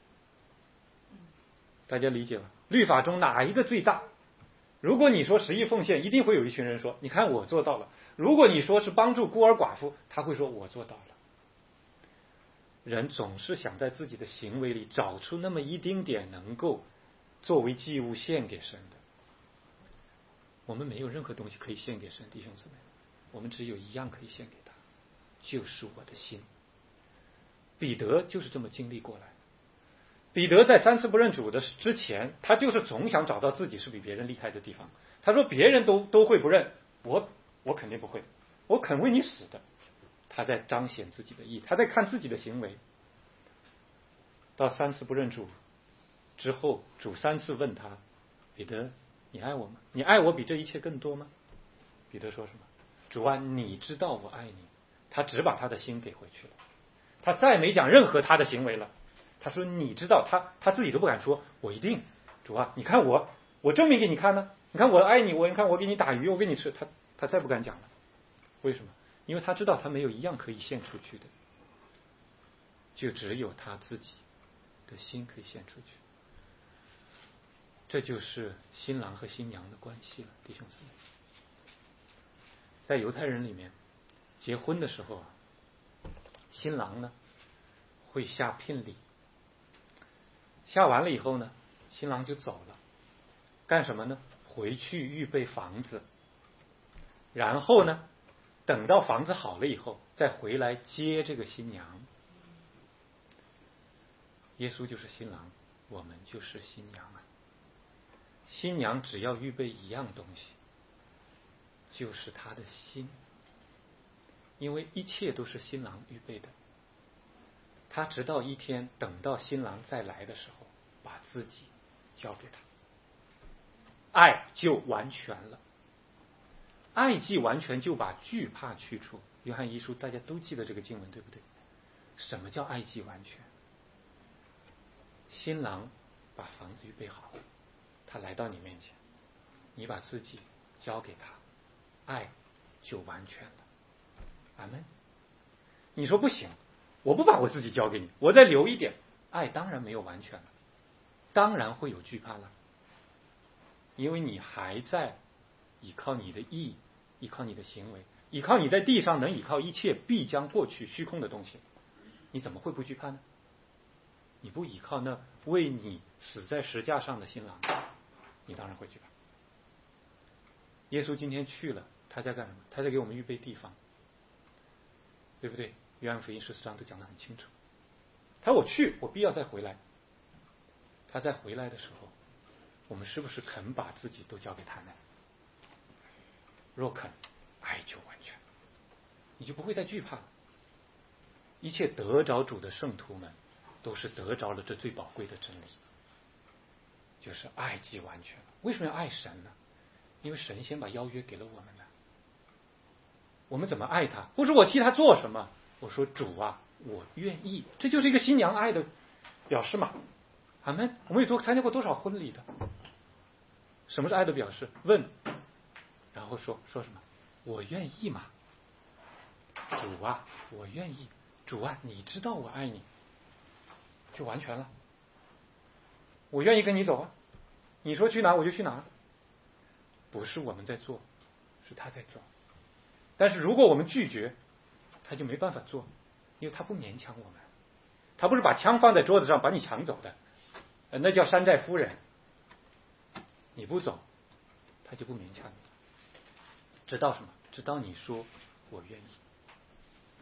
大家理解吗？律法中哪一个最大？如果你说十一奉献，一定会有一群人说，你看我做到了。如果你说是帮助孤儿寡妇，他会说我做到了。人总是想在自己的行为里找出那么一丁点能够作为祭物献给神的。我们没有任何东西可以献给神，弟兄姊妹，我们只有一样可以献给他，就是我的心。彼得就是这么经历过来的。彼得在3次不认主的之前，他就是总想找到自己是比别人厉害的地方。他说别人都会不认，我肯定不会，我肯为你死的。他在彰显自己的义，他在看自己的行为。到3次不认主之后，主3次问他，彼得，你爱我吗？你爱我比这一切更多吗？彼得说什么？主啊，你知道我爱你。他只把他的心给回去了，他再没讲任何他的行为了。他说你知道，他自己都不敢说我一定。主啊，你看我证明给你看呢，你看我爱你，你看我给你打鱼，我给你吃。他再不敢讲了。为什么？因为他知道他没有一样可以献出去的，就只有他自己的心可以献出去。这就是新郎和新娘的关系了，弟兄姊妹。在犹太人里面，结婚的时候新郎呢会下聘礼，下完了以后呢，新郎就走了，干什么呢？回去预备房子，然后呢等到房子好了以后再回来接这个新娘。耶稣就是新郎，我们就是新娘啊。新娘只要预备一样东西，就是她的心，因为一切都是新郎预备的。他直到一天等到新郎再来的时候，把自己交给他，爱就完全了。爱既完全，就把惧怕去除。约翰一书大家都记得这个经文，对不对？什么叫爱既完全？新郎把房子预备好了，他来到你面前，你把自己交给他，爱就完全了。阿们。你说不行，我不把我自己交给你，我再留一点，爱当然没有完全了，当然会有惧怕了，因为你还在依靠你的义，依靠你的行为，依靠你在地上能依靠一切必将过去虚空的东西，你怎么会不惧怕呢？你不依靠那为你死在石架上的新郎，你当然会惧怕。耶稣今天去了，他在干什么？他在给我们预备地方，对不对？约翰福音14章都讲得很清楚。他说我去，我必要再回来。他再回来的时候，我们是不是肯把自己都交给他呢？若肯，爱就完全，你就不会再惧怕了。一切得着主的圣徒们，都是得着了这最宝贵的真理，就是爱既完全。为什么要爱神呢？因为神先把邀约给了我们呢。我们怎么爱他？不是我替他做什么，我说主啊，我愿意。这就是一个新娘爱的表示嘛。阿们。我们有参加过多少婚礼的？什么是爱的表示？问，然后说什么？我愿意嘛。主啊，我愿意。主啊，你知道我爱你，就完全了。我愿意跟你走啊，你说去哪我就去哪。不是我们在做，是他在做。但是如果我们拒绝，他就没办法做，因为他不勉强我们，他不是把枪放在桌子上把你抢走的，那叫山寨夫人。你不走，他就不勉强你，直到什么？直到你说我愿意。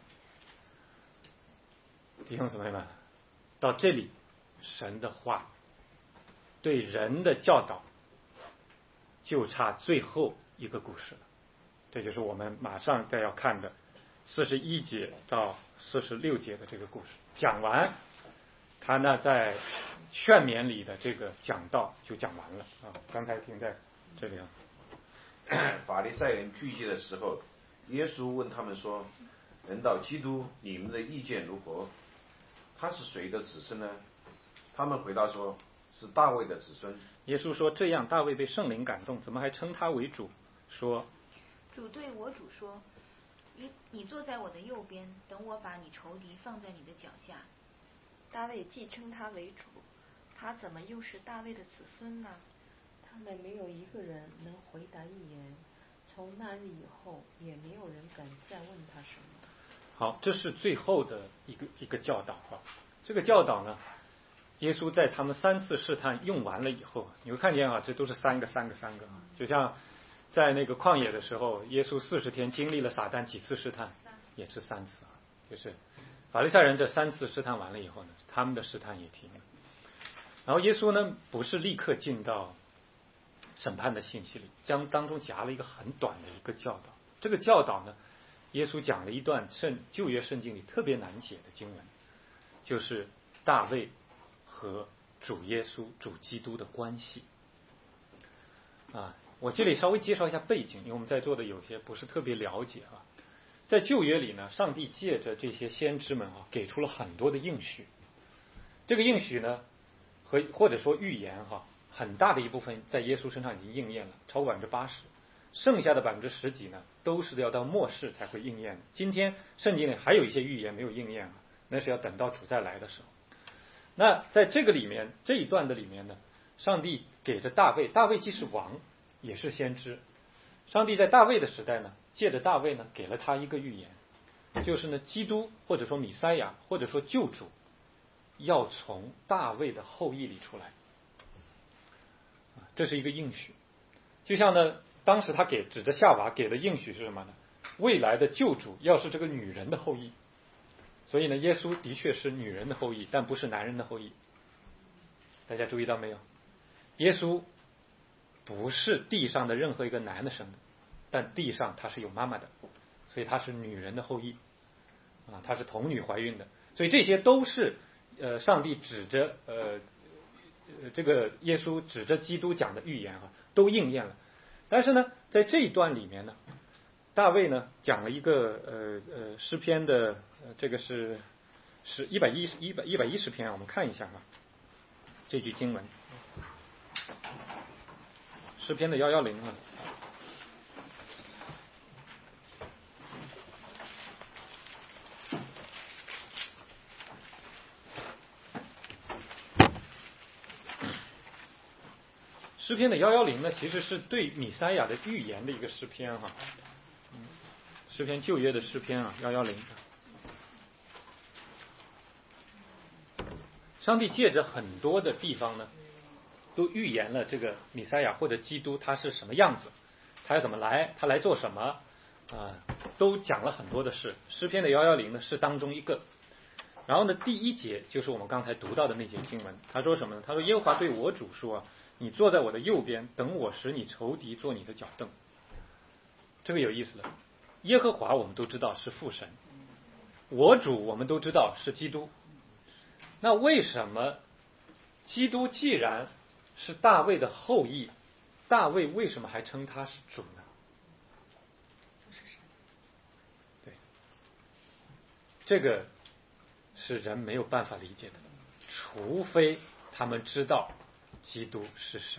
弟兄姊妹们，到这里，神的话对人的教导就差最后一个故事了，这就是我们马上再要看的41节到46节的这个故事。讲完，他呢在劝勉里的这个讲道就讲完了啊。刚才停在这里啊。 法利赛人聚集的时候，耶稣问他们说：“人到基督，你们的意见如何？他是谁的子孙呢？”他们回答说：“是大卫的子孙。” 耶稣说：“这样，大卫被圣灵感动，怎么还称他为主？说， 主对我主说，你坐在我的右边，等我把你仇敌放在你的脚下。” 大卫既称他为主，他怎么又是大卫的子孙呢？他们没有一个人能回答一言。从那日以后，也没有人敢再问他什么。 好，这是最后的一个教导啊。这个教导呢，耶稣在他们3次试探用完了以后，你会看见啊，这都是三个啊。就像在那个旷野的时候，耶稣40天经历了撒旦几次试探，也是3次啊。就是法利赛人这3次试探完了以后呢，他们的试探也停了。然后耶稣呢，不是立刻进到审判的信息里，当中夹了一个很短的一个教导。这个教导呢，耶稣讲了一段旧约圣经里特别难解的经文，就是大卫和主耶稣、主基督的关系啊。我这里稍微介绍一下背景，因为我们在座的有些不是特别了解啊。在旧约里呢，上帝借着这些先知们啊，给出了很多的应许。这个应许呢，或者说预言哈，很大的一部分在耶稣身上已经应验了，超过80%，剩下的10%几呢，都是要到末世才会应验的。今天圣经里还有一些预言没有应验啊，那是要等到主再来的时候。那在这个里面，这一段的里面呢，上帝给着大卫既是王，也是先知。上帝在大卫的时代呢，借着大卫呢，给了他一个预言，就是呢，基督或者说弥赛亚或者说救主，要从大卫的后裔里出来。这是一个应许。就像呢，当时他指着夏娃给的应许是什么呢？未来的救主要是这个女人的后裔。所以呢，耶稣的确是女人的后裔，但不是男人的后裔。大家注意到没有？耶稣不是地上的任何一个男的生的，但地上他是有妈妈的，所以他是女人的后裔啊，他是童女怀孕的。所以这些都是上帝指着这个耶稣指着基督讲的预言啊，都应验了。但是呢，在这一段里面呢，大卫呢讲了一个诗篇的这个是110篇，我们看一下啊，这句经文，诗篇的110啊。诗篇的110呢，其实是对弥赛亚的预言的一个诗篇哈。诗篇旧约的诗篇啊，110。上帝借着很多的地方呢，都预言了这个弥赛亚或者基督他是什么样子，他要怎么来，他来做什么啊，都讲了很多的事。诗篇的110呢是当中一个。然后呢，第1节就是我们刚才读到的那节经文，他说什么呢？他说耶和华对我主说，你坐在我的右边，等我使你仇敌做你的脚凳。这个有意思了。耶和华我们都知道是父神，我主我们都知道是基督。那为什么基督既然是大卫的后裔，大卫为什么还称他是主呢？对，这个是人没有办法理解的，除非他们知道基督是神。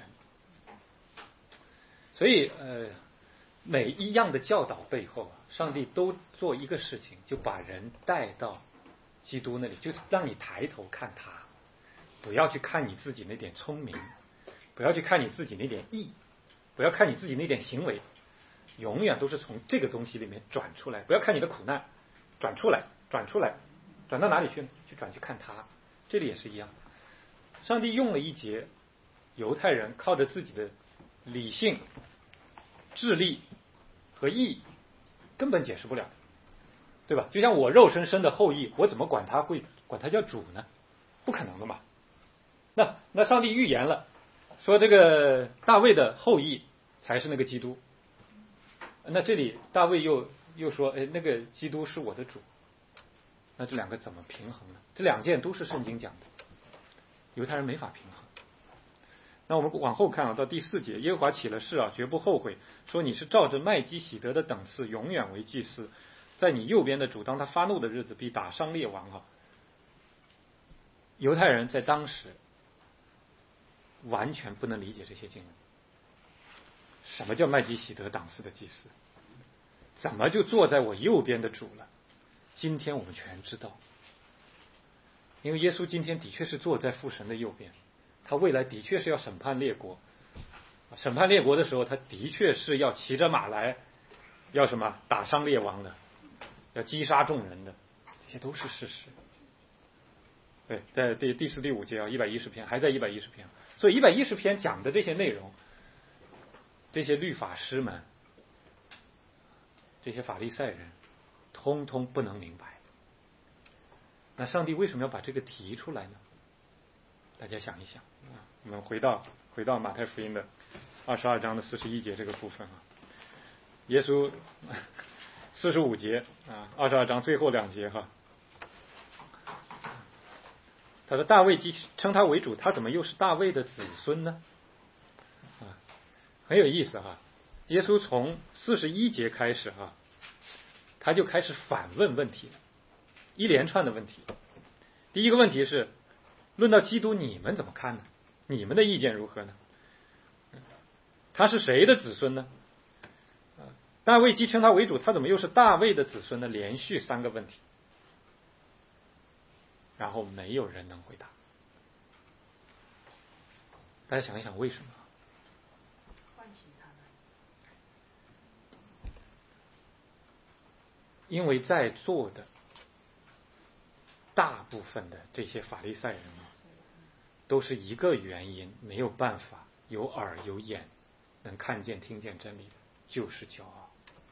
所以每一样的教导背后，上帝都做一个事情，就把人带到基督那里，就是让你抬头看他，不要去看你自己那点聪明，不要去看你自己那点义，不要看你自己那点行为，永远都是从这个东西里面转出来。不要看你的苦难，转出来，转到哪里去呢？去看他。这里也是一样，上帝用了一节犹太人靠着自己的理性、智力和义根本解释不了， 对吧？就像我肉身生的后裔，我怎么管他叫主呢？不可能的嘛。那上帝预言了，说这个大卫的后裔才是那个基督。那这里大卫又说，那个基督是我的主。那这两个怎么平衡呢？这两件都是圣经讲的，犹太人没法平衡。那我们往后看到第4节，耶和华起了誓绝不后悔，说你是照着麦基洗德的等次，永远为祭司，在你右边的主，当他发怒的日子，必打伤列王犹太人在当时完全不能理解这些经文，什么叫麦基洗德档次的祭司？怎么就坐在我右边的主了？今天我们全知道，因为耶稣今天的确是坐在父神的右边，他未来的确是要审判列国，审判列国的时候，他的确是要骑着马来，要什么打伤列王的，要击杀众人的，这些都是事实。对，在第4、第5节110篇还在110篇，所以110篇讲的这些内容，这些律法师们，这些法利赛人，通通不能明白。那上帝为什么要把这个提出来呢？大家想一想我们回到马太福音的22章的41节这个部分耶稣45节22章最后2节他说大卫既称他为主，他怎么又是大卫的子孙呢？很有意思耶稣从41节开始他就开始反问问题了，一连串的问题。第一个问题是，论到基督你们怎么看呢？你们的意见如何呢？他是谁的子孙呢？大卫既称他为主，他怎么又是大卫的子孙呢？连续3个问题，然后没有人能回答。大家想一想为什么？因为在座的大部分的这些法利赛人都是一个原因，没有办法有耳有眼能看见听见真理的，就是骄傲。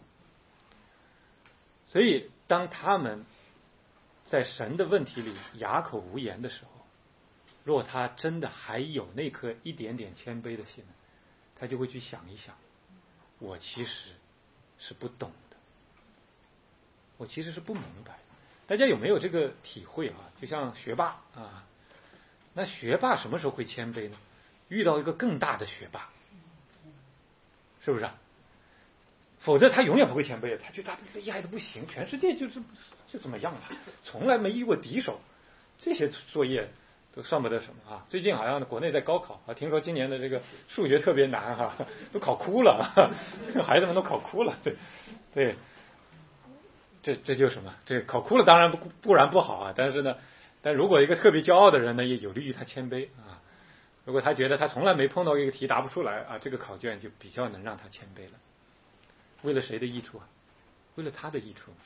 所以当他们在神的问题里哑口无言的时候，若他真的还有那颗一点点谦卑的心，他就会去想一想，我其实是不懂的，我其实是不明白。大家有没有这个体会就像学霸那学霸什么时候会谦卑呢？遇到一个更大的学霸，是不是否则他永远不会谦卑的，他觉得他厉害的不行，全世界就怎么样了，从来没遇过敌手，这些作业都算不得什么最近好像国内在高考听说今年的这个数学特别难都考哭了孩子们都考哭了。对，这就什么？这考哭了当然不然不好但如果一个特别骄傲的人呢，也有利于他谦卑如果他觉得他从来没碰到一个题答不出来这个考卷就比较能让他谦卑了。为了谁的益处为了他的益处，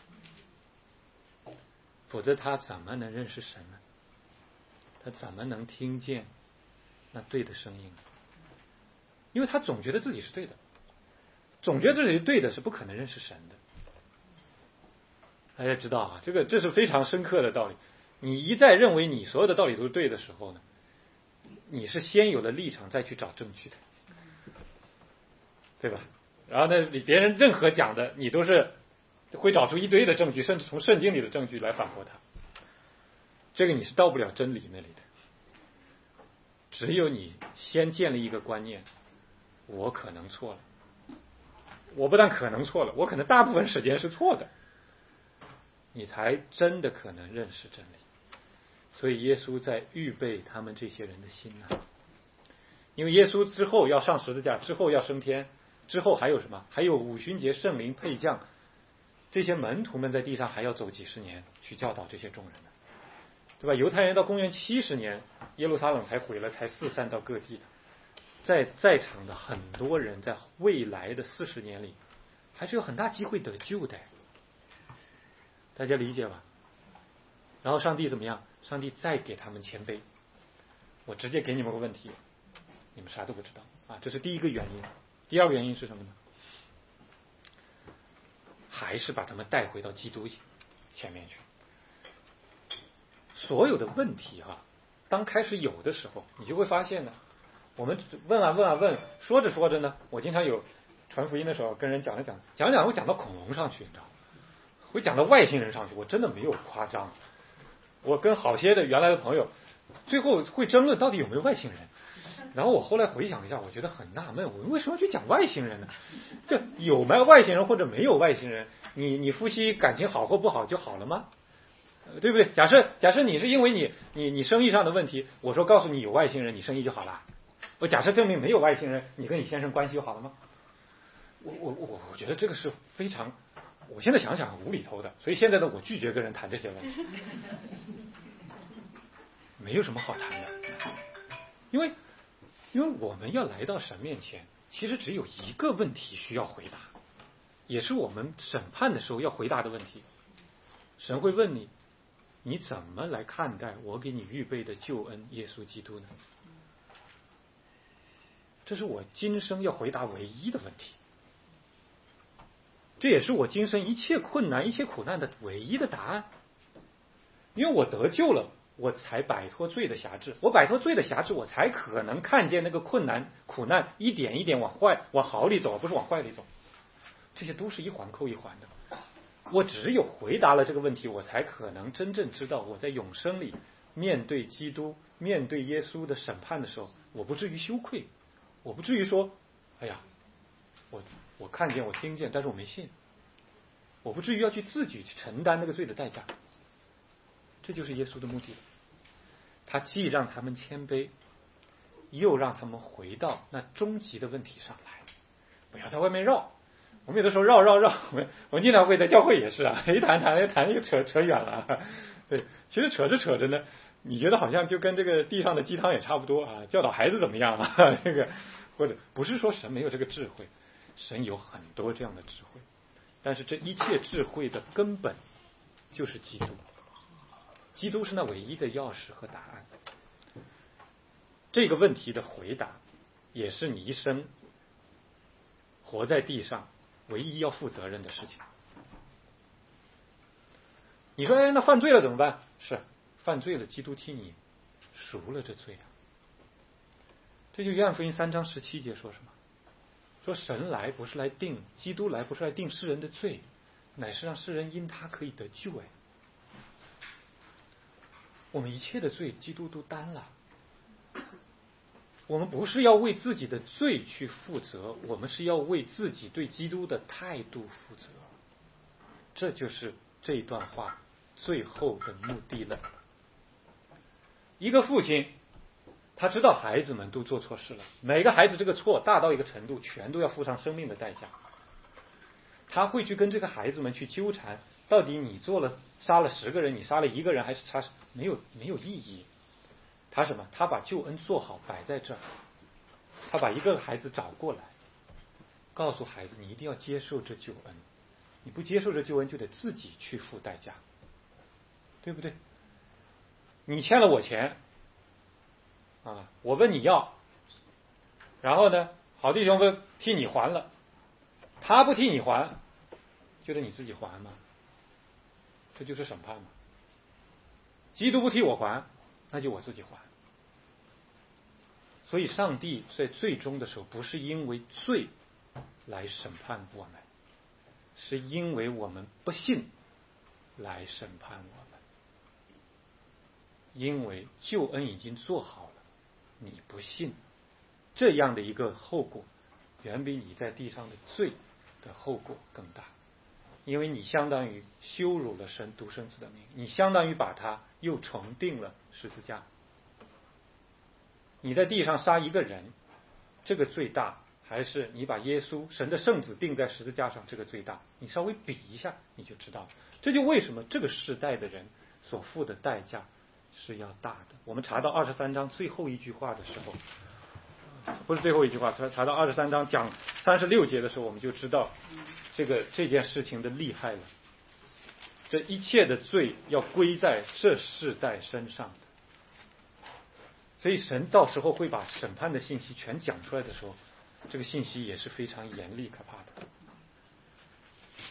否则他怎么能认识神呢？他怎么能听见那对的声音？因为他总觉得自己是对的，总觉得自己是对的是不可能认识神的。大家知道这是非常深刻的道理。你一再认为你所有的道理都是对的时候呢，你是先有了立场再去找证据的，对吧？然后呢，别人任何讲的你都是会找出一堆的证据，甚至从圣经里的证据来反驳他，这个你是到不了真理那里的。只有你先建立一个观念，我可能错了，我不但可能错了，我可能大部分时间是错的，你才真的可能认识真理。所以耶稣在预备他们这些人的心因为耶稣之后要上十字架，之后要升天，之后还有什么？还有五旬节圣灵配降，这些门徒们在地上还要走几十年去教导这些众人的，对吧？犹太人到公元70年耶路撒冷才毁了，才四散到各地的，在场的很多人在未来的40年里还是有很大机会得救的，大家理解吧？然后上帝怎么样？上帝再给他们谦卑，我直接给你们个问题，你们啥都不知道这是第一个原因。第二个原因是什么呢？还是把他们带回到基督前面去。所有的问题当开始有的时候，你就会发现呢，我们问啊问啊问，说着说着呢，我经常有传福音的时候跟人讲会讲到恐龙上去，你知道吗？会讲到外星人上去，我真的没有夸张。我跟好些的原来的朋友，最后会争论到底有没有外星人。然后我后来回想一下，我觉得很纳闷，我们为什么去讲外星人呢？这有没有外星人或者没有外星人，你夫妻感情好或不好就好了吗？对不对？假设你是因为你生意上的问题，我说告诉你有外星人，你生意就好了。我假设证明没有外星人，你跟你先生关系就好了吗？我觉得这个是非常，我现在想想很无厘头的，所以现在呢，我拒绝跟人谈这些问题，没有什么好谈的，因为我们要来到神面前，其实只有一个问题需要回答，也是我们审判的时候要回答的问题。神会问你，你怎么来看待我给你预备的救恩耶稣基督呢？这是我今生要回答唯一的问题，这也是我今生一切困难一切苦难的唯一的答案。因为我得救了，我才摆脱罪的辖制，我摆脱罪的辖制，我才可能看见那个困难苦难一点一点往好里走，不是往坏里走。这些都是一环扣一环的。我只有回答了这个问题，我才可能真正知道我在永生里面对基督面对耶稣的审判的时候，我不至于羞愧，我不至于说哎呀我看见我听见但是我没信，我不至于要去自己去承担那个罪的代价。这就是耶稣的目的，他既让他们谦卑，又让他们回到那终极的问题上来，不要在外面绕。我们有的时候绕，我们经常会在教会也是一谈又扯远了。对，其实扯着呢，你觉得好像就跟这个地上的鸡汤也差不多教导孩子怎么样这个或者不是说神没有这个智慧，神有很多这样的智慧，但是这一切智慧的根本就是基督，基督是那唯一的钥匙和答案。这个问题的回答也是你一生活在地上唯一要负责任的事情。你说那犯罪了怎么办？是犯罪了，基督替你赎了这罪这就约翰福音3章17节说什么？说神来不是来定，基督来不是来定世人的罪，乃是让世人因他可以得救。我们一切的罪基督都担了，我们不是要为自己的罪去负责，我们是要为自己对基督的态度负责。这就是这一段话最后的目的了。一个父亲他知道孩子们都做错事了，每个孩子这个错大到一个程度全都要付上生命的代价，他会去跟这个孩子们去纠缠，到底你杀了10个人，你杀了1个人还是没有意义。他什么？他把救恩做好摆在这儿，他把一个孩子找过来，告诉孩子你一定要接受这救恩，你不接受这救恩就得自己去付代价，对不对？你欠了我钱我问你要，然后呢好弟兄们替你还了，他不替你还就得你自己还吗？这就是审判嘛。基督不替我还，那就我自己还。所以上帝在最终的时候不是因为罪来审判我们，是因为我们不信来审判我们。因为救恩已经做好了，你不信，这样的一个后果远比你在地上的罪的后果更大。因为你相当于羞辱了神独生子的名，你相当于把他又重定了十字架。你在地上杀一个人，这个罪大，还是你把耶稣神的圣子钉在十字架上，这个罪大？你稍微比一下你就知道。这就为什么这个世代的人所付的代价是要大的。我们查到23章最后一句话的时候，不是最后一句话，查到23章讲36节的时候，我们就知道这件事情的厉害了。这一切的罪要归在这世代身上的，所以神到时候会把审判的信息全讲出来的时候，这个信息也是非常严厉可怕的。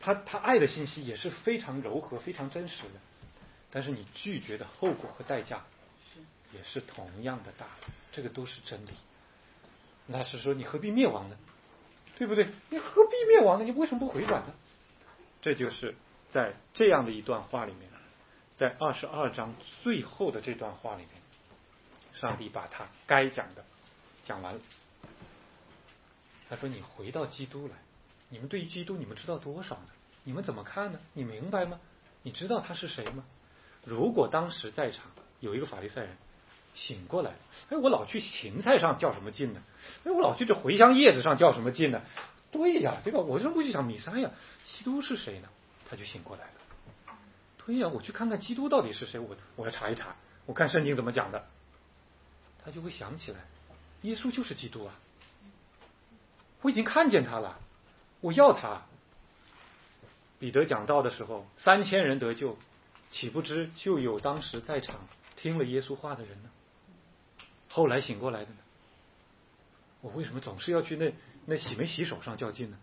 他爱的信息也是非常柔和、非常真实的，但是你拒绝的后果和代价也是同样的大，这个都是真理。那是说你何必灭亡呢？对不对？你何必灭亡呢？你为什么不回转呢？这就是在这样的一段话里面，在22章最后的这段话里面，上帝把他该讲的讲完了。他说：“你回到基督来，你们对于基督你们知道多少呢？你们怎么看呢？你明白吗？你知道他是谁吗？如果当时在场有一个法利赛人醒过来，哎，我老去芹菜上较什么劲呢？哎，我老去这茴香叶子上较什么劲呢？对呀，对吧？我这不去想弥撒呀，基督是谁呢？他就醒过来了。对呀，我去看看基督到底是谁，我要查一查，我看圣经怎么讲的。他就会想起来，耶稣就是基督啊！我已经看见他了，我要他。彼得讲道的时候，3000人得救，岂不知就有当时在场听了耶稣话的人呢？后来醒过来的呢？我为什么总是要去那洗没洗手上较劲呢？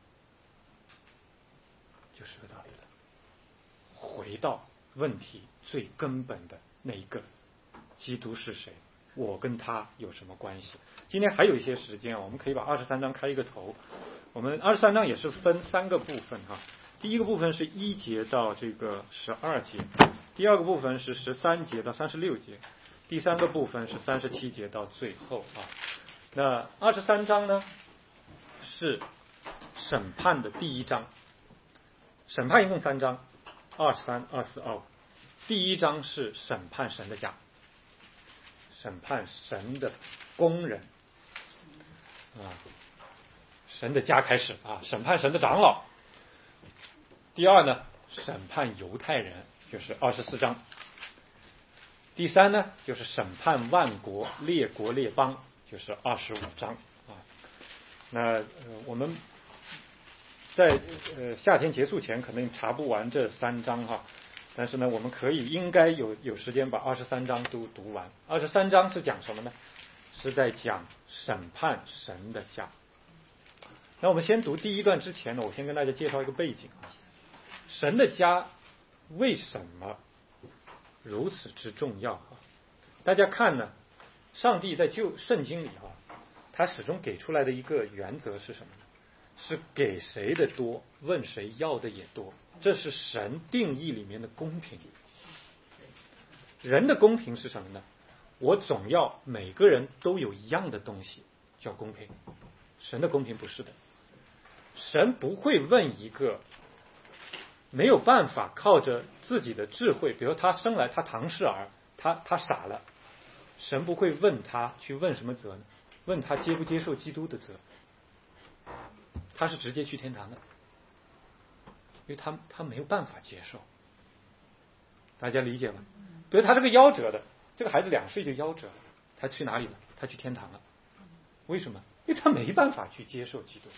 就是这个道理了。回到问题最根本的那一个，基督是谁？我跟他有什么关系？今天还有一些时间，我们可以把23章开一个头。我们23章也是分3个部分哈。第一个部分是1节到这个12节，第二个部分是13节到36节，第三个部分是37节到最后啊。那23章呢是审判的第一章，审判一共3章，23、24、25。第一章是审判神的家，审判神的工人啊，神的家开始啊，审判神的长老。第二呢，审判犹太人，就是24章。第三呢，就是审判万国列国列邦，就是25章啊。那我们在夏天结束前可能查不完这3章哈，但是呢，我们应该有时间把23章都读完。23章是讲什么呢？是在讲审判神的家。那我们先读第一段之前呢，我先跟大家介绍一个背景啊。神的家为什么如此之重要啊？大家看呢，上帝在圣经里啊，他始终给出来的一个原则是什么呢？是给谁的多，问谁要的也多，这是神定义里面的公平。人的公平是什么呢？我总要每个人都有一样的东西，叫公平。神的公平不是的，神不会问一个没有办法靠着自己的智慧，比如他生来他唐氏儿，他傻了，神不会问他去问什么责呢？问他接不接受基督的责，他是直接去天堂的，因为他没有办法接受。大家理解吗？比如他这个夭折的，这个孩子2岁就夭折了，他去哪里了？他去天堂了。为什么？因为他没办法去接受基督。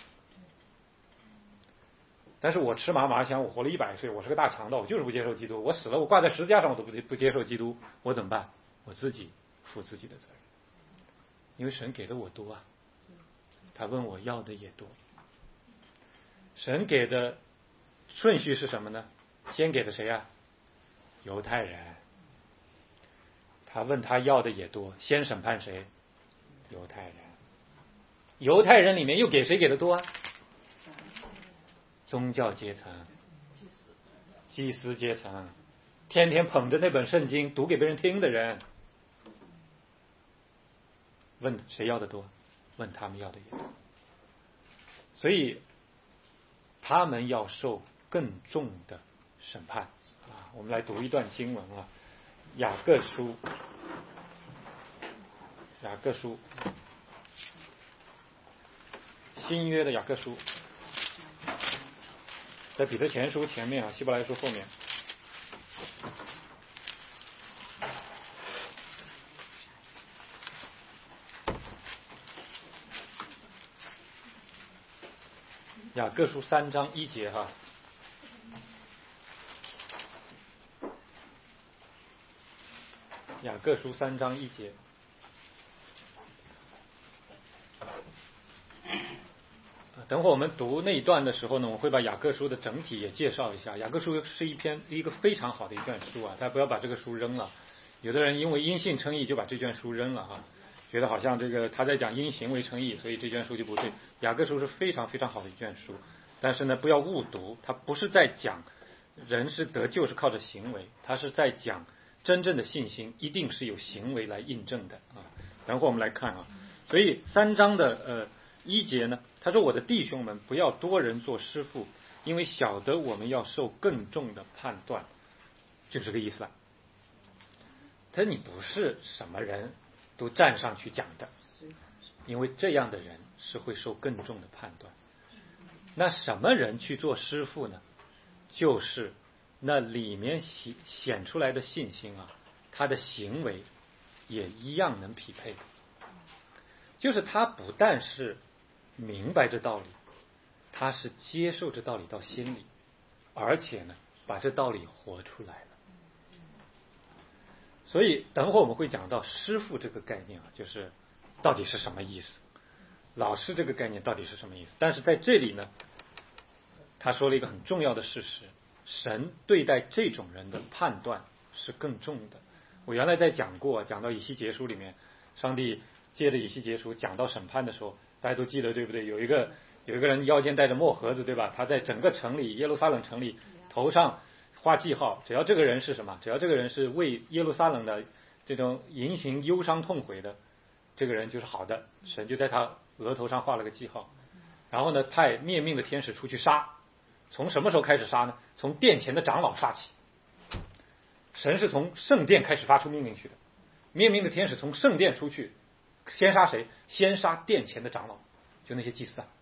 但是我吃麻香，我活了100岁，我是个大强盗，我就是不接受基督，我死了，我挂在十字架上，我都不接受基督，我怎么办？我自己负自己的责任，因为神给的我多啊，他问我要的也多。神给的顺序是什么呢？先给的谁啊？犹太人。他问他要的也多，先审判谁？犹太人。犹太人里面又给谁给的多啊？宗教阶层、祭司阶层，天天捧着那本圣经读给别人听的人，问谁要的多？问他们要的也多。所以他们要受更重的审判啊！我们来读一段经文啊，雅各书，新约的雅各书。在彼得前书前面啊，希伯来书后面。雅各书3章1节哈。雅各书3章1节。 等会我们读那一段的时候呢，我会把雅各书的整体也介绍一下。雅各书是一个非常好的一卷书啊，大家不要把这个书扔了。有的人因为因信称义就把这卷书扔了哈，觉得好像这个他在讲因行为称义，所以这卷书就不对。雅各书是非常非常好的一卷书，但是呢不要误读，它不是在讲人是得救是靠着行为，它是在讲真正的信心一定是有行为来印证的啊。等会我们来看啊，所以3章的1节呢，他说我的弟兄们不要多人做师傅，因为晓得我们要受更重的判断，就这个意思了。他说你不是什么人都站上去讲的，因为这样的人是会受更重的判断。那什么人去做师傅呢？就是那里面显出来的信心啊，他的行为也一样能匹配。就是他不但是明白这道理，他是接受这道理到心里，而且呢把这道理活出来了。所以等会我们会讲到师傅这个概念啊，就是到底是什么意思，老师这个概念到底是什么意思。但是在这里呢，他说了一个很重要的事实，神对待这种人的判断是更重的。我原来在讲到以西结书里面，上帝借着以西结书讲到审判的时候，大家都记得对不对？有一个人腰间带着墨盒子，对吧？他在整个城里耶路撒冷城里头上画记号，只要这个人是什么？只要这个人是为耶路撒冷的这种淫行忧伤痛悔的，这个人就是好的，神就在他额头上画了个记号。然后呢，派灭命的天使出去杀。从什么时候开始杀呢？从殿前的长老杀起。神是从圣殿开始发出命令去的，灭命的天使从圣殿出去，先杀谁？先杀殿前的长老，就那些祭司啊，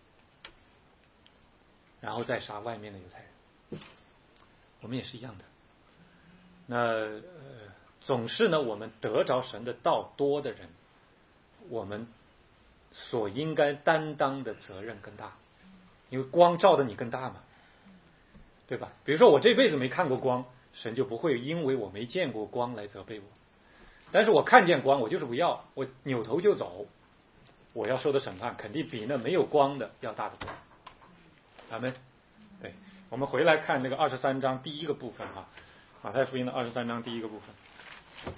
然后再杀外面的犹太人。我们也是一样的。那总是呢，我们得着神的道多的人，我们所应该担当的责任更大，因为光照的你更大嘛，对吧？比如说我这辈子没看过光，神就不会因为我没见过光来责备我。但是我看见光，我就是不要，我扭头就走，我要受的审判肯定比那没有光的要大得多。阿们。对，我们回来看那个23章第一个部分哈，马太福音的23章第一个部分，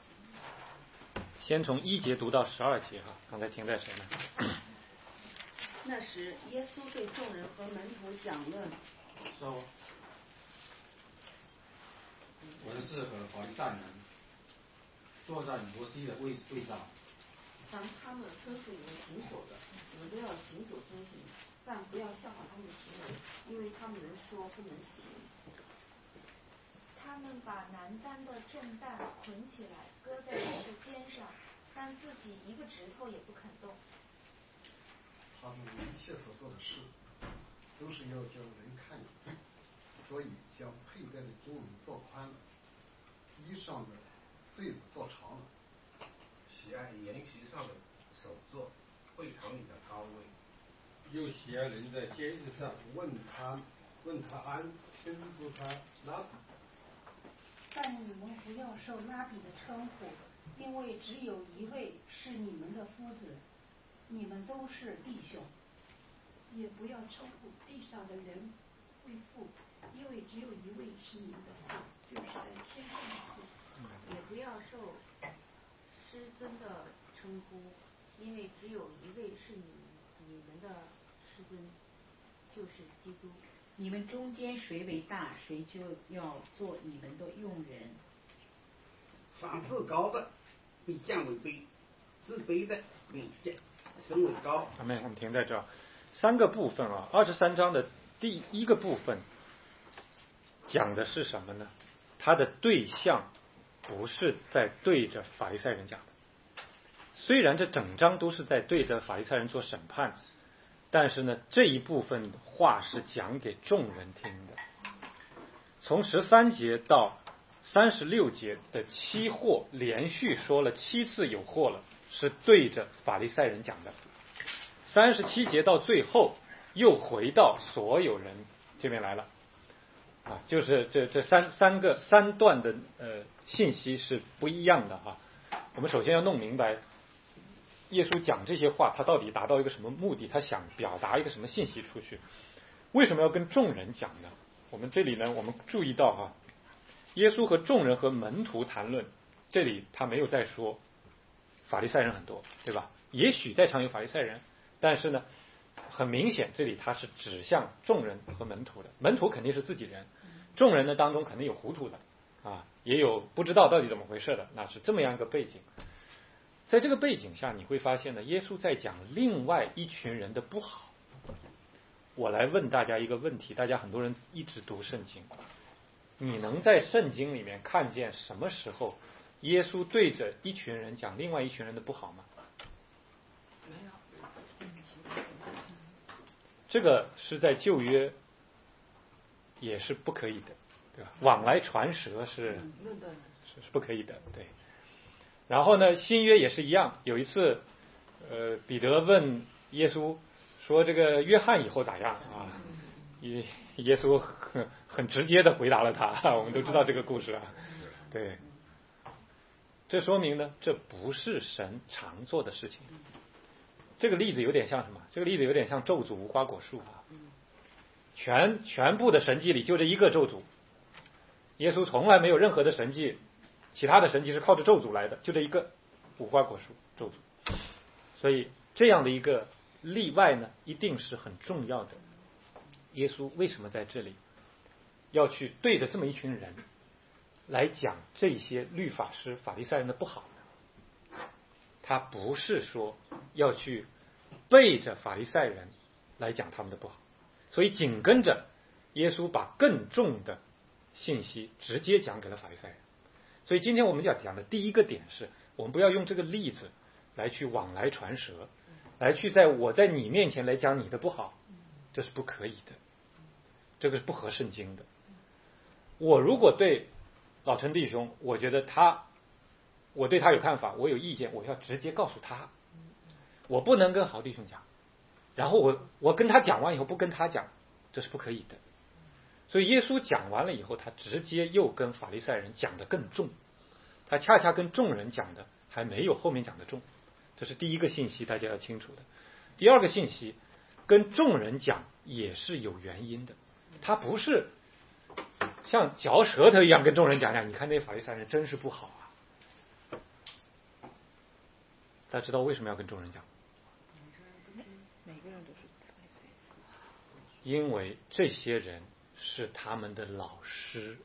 先从1节读到12节哈，刚才停在谁呢？ 那时，耶稣对众人和门徒讲论， 说文士和法利赛人坐在摩西的位上， 当他们吩咐你们行所的，你们都要行所遵行，但不要效法他们的行为，因为他们能说不能行。 他们把难担的重担捆起来，搁在人的肩上，但自己一个指头也不肯动。 他们一切所做的事，都是要叫人看见，所以将佩戴的经纶做宽了，衣上的穗子做长了。 喜爱筵席上的首座，会堂里的高位。 又喜爱人在街上问他安，吩咐他拉比。 但你们不要受拉比的称呼，因为只有一位是你们的夫子，你们都是弟兄。 也不要称呼地上的人为父，因为只有一位是你们的父，就是在天上的父。 也不要受师尊的称呼，因为只有一位是你们的师尊，就是基督。你们中间谁为大，谁就要做你们的用人。 凡自高的必降为卑，自卑的必升为高。 我们停在这儿，3个部分啊。23章的第一个部分讲的是什么呢？它的对象不是在对着法利赛人讲的，虽然这整章都是在对着法利赛人做审判，但是呢，这一部分话是讲给众人听的。从13节到36节的7祸，连续说了7次有祸了，是对着法利赛人讲的。37节到最后又回到所有人这边来了啊，就是这三段的信息是不一样的哈。我们首先要弄明白耶稣讲这些话，他到底达到一个什么目的？他想表达一个什么信息出去？为什么要跟众人讲呢？我们这里呢，我们注意到耶稣和众人和门徒谈论，这里他没有再说法利赛人很多，对吧？也许在场有法利赛人，但是呢，很明显这里他是指向众人和门徒的。门徒肯定是自己人，众人呢当中肯定有糊涂的也有不知道到底怎么回事的，那是这么样一个背景。在这个背景下，你会发现呢，耶稣在讲另外一群人的不好。我来问大家一个问题，大家很多人一直读圣经，你能在圣经里面看见什么时候耶稣对着一群人讲另外一群人的不好吗？这个是在旧约也是不可以的，对吧？往来传舌是不可以的，对。然后呢，新约也是一样。有一次，彼得问耶稣说：“这个约翰以后咋样啊？”耶稣很直接的回答了他。我们都知道这个故事对。这说明呢，这不是神常做的事情。这个例子有点像什么？这个例子有点像咒诅无花果树全部的神迹里就这一个咒诅，耶稣从来没有任何的神迹。其他的神迹是靠着咒诅来的，就这一个无花果树咒诅。所以这样的一个例外呢，一定是很重要的。耶稣为什么在这里要去对着这么一群人来讲这些律法师法利赛人的不好呢？他不是说要去背着法利赛人来讲他们的不好，所以紧跟着耶稣把更重的信息直接讲给了法利赛人。所以今天我们要讲的第一个点是，我们不要用这个例子来去往来传舌，来去我在你面前来讲你的不好，这是不可以的，这个是不合圣经的。我如果对老陈弟兄，我觉得我对他有看法，我有意见，我要直接告诉他，我不能跟郝弟兄讲，然后我跟他讲完以后不跟他讲，这是不可以的。所以耶稣讲完了以后，他直接又跟法利赛人讲得更重，他恰恰跟众人讲的还没有后面讲的重，这是第一个信息，大家要清楚的。第二个信息，跟众人讲也是有原因的，他不是像嚼舌头一样跟众人讲，你看那法利赛人真是不好大家知道为什么要跟众人讲？ 每个人都是法利赛人， 因为这些人是他们的老师。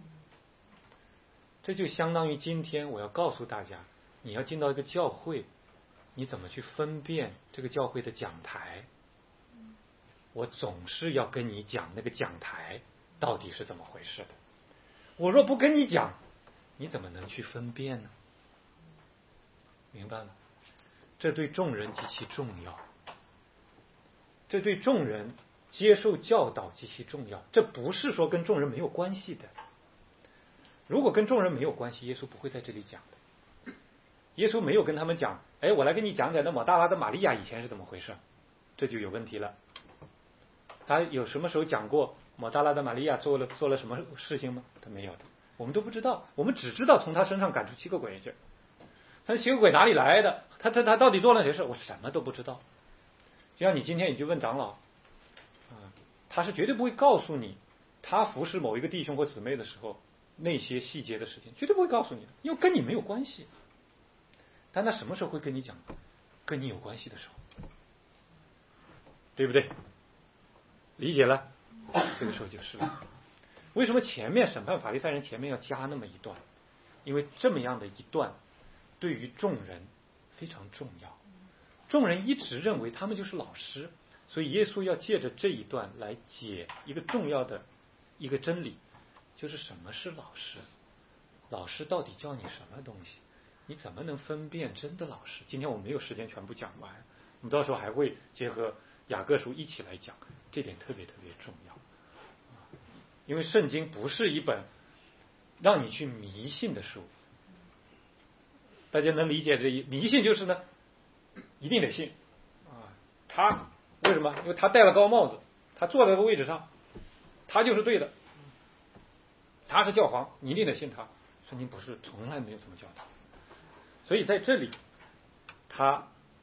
这就相当于今天我要告诉大家，你要进到一个教会，你怎么去分辨这个教会的讲台？我总是要跟你讲那个讲台到底是怎么回事的。我若不跟你讲，你怎么能去分辨呢？明白吗？这对众人极其重要，这对众人接受教导极其重要。这不是说跟众人没有关系的。如果跟众人没有关系，耶稣不会在这里讲的。耶稣没有跟他们讲，我来跟你讲讲那抹大拉的玛利亚以前是怎么回事，这就有问题了。他有什么时候讲过抹大拉的玛利亚做了什么事情吗？他没有的，我们都不知道，我们只知道从他身上赶出7个鬼去。他7个鬼哪里来的？他到底做了些事？我什么都不知道。就像你今天你去问长老他是绝对不会告诉你他服侍某一个弟兄或姊妹的时候那些细节的事情，绝对不会告诉你的，因为跟你没有关系。但他什么时候会跟你讲？跟你有关系的时候，对不对？理解了？这个时候就是了。为什么前面审判法利赛人前面要加那么一段？因为这么样的一段对于众人非常重要。众人一直认为他们就是老师，所以耶稣要借着这一段来解一个重要的一个真理，就是什么是老师？老师到底教你什么东西？你怎么能分辨真的老师？今天我们没有时间全部讲完，我们到时候还会结合雅各书一起来讲，这点特别特别重要。因为圣经不是一本让你去迷信的书，大家能理解这迷信就是呢，一定得信他为什么？因为他戴了高帽子，他坐在这个位置上，他就是对的，他是教皇，你一定得信他。圣经不是，从来没有这么教导。所以在这里他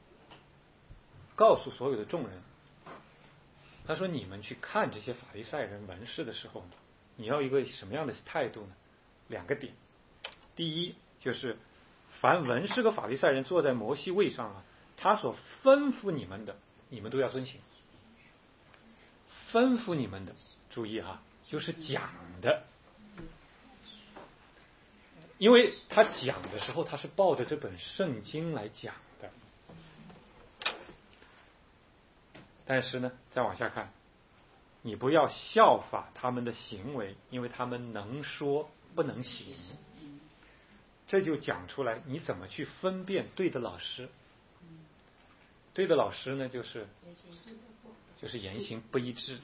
告诉所有的众人，他说你们去看这些法利赛人文士的时候呢，你要一个什么样的态度呢？两个点，第一就是凡文士和法利赛人坐在摩西位上啊，他所吩咐你们的，你们都要遵行。吩咐你们的，注意哈，就是讲的，因为他讲的时候，他是抱着这本圣经来讲的。但是呢，再往下看，你不要效法他们的行为，因为他们能说不能行。这就讲出来你怎么去分辨对的老师。对的老师呢，就是言行不一致的，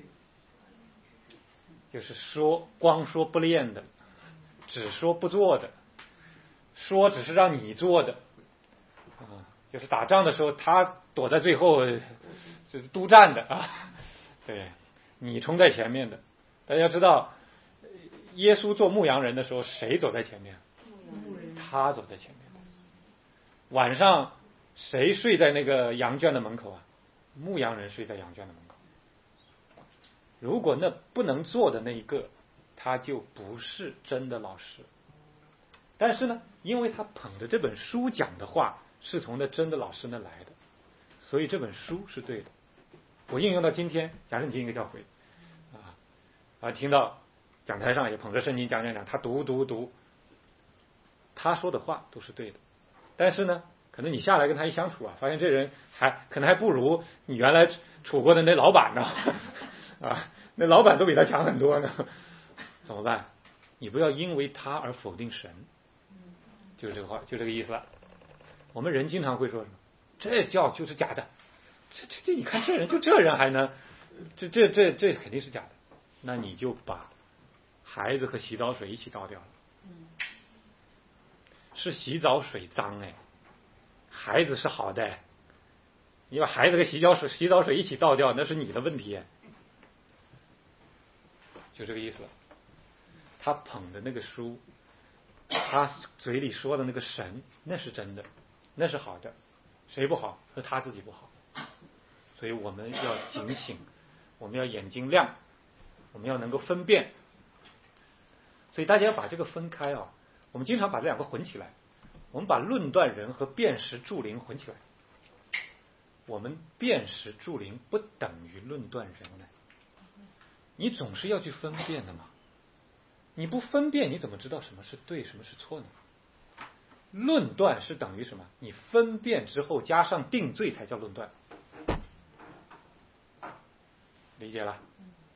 就是光说不练的，只说不做的，说只是让你做的就是打仗的时候他躲在最后就是督战的对，你冲在前面的。大家知道耶稣做牧羊人的时候谁走在前面？他走在前面。晚上谁睡在那个羊圈的门口啊？牧羊人睡在羊圈的门口。如果那不能做的那一个，他就不是真的老师。但是呢，因为他捧着这本书讲的话是从那真的老师那来的，所以这本书是对的。我应用到今天，假设你听一个教会听到讲台上也捧着圣经讲，他读，他说的话都是对的。但是呢，可能你下来跟他一相处发现这人可能还不如你原来处过的那老板呢那老板都比他强很多呢。怎么办？你不要因为他而否定神，就是这个话，就这个意思了。我们人经常会说什么？这教就是假的，这你看这人就这人还能，这肯定是假的。那你就把孩子和洗澡水一起倒掉了。是洗澡水脏孩子是好的，你把孩子和洗澡水一起倒掉，那是你的问题就这个意思。他捧的那个书，他嘴里说的那个神，那是真的，那是好的。谁不好？是他自己不好。所以我们要警醒，我们要眼睛亮，我们要能够分辨。所以大家要把这个分开我们经常把这两个混起来，我们把论断人和辨识诸灵混起来。我们辨识诸灵不等于论断人你总是要去分辨的嘛。你不分辨，你怎么知道什么是对，什么是错呢？论断是等于什么？你分辨之后加上定罪才叫论断。理解了？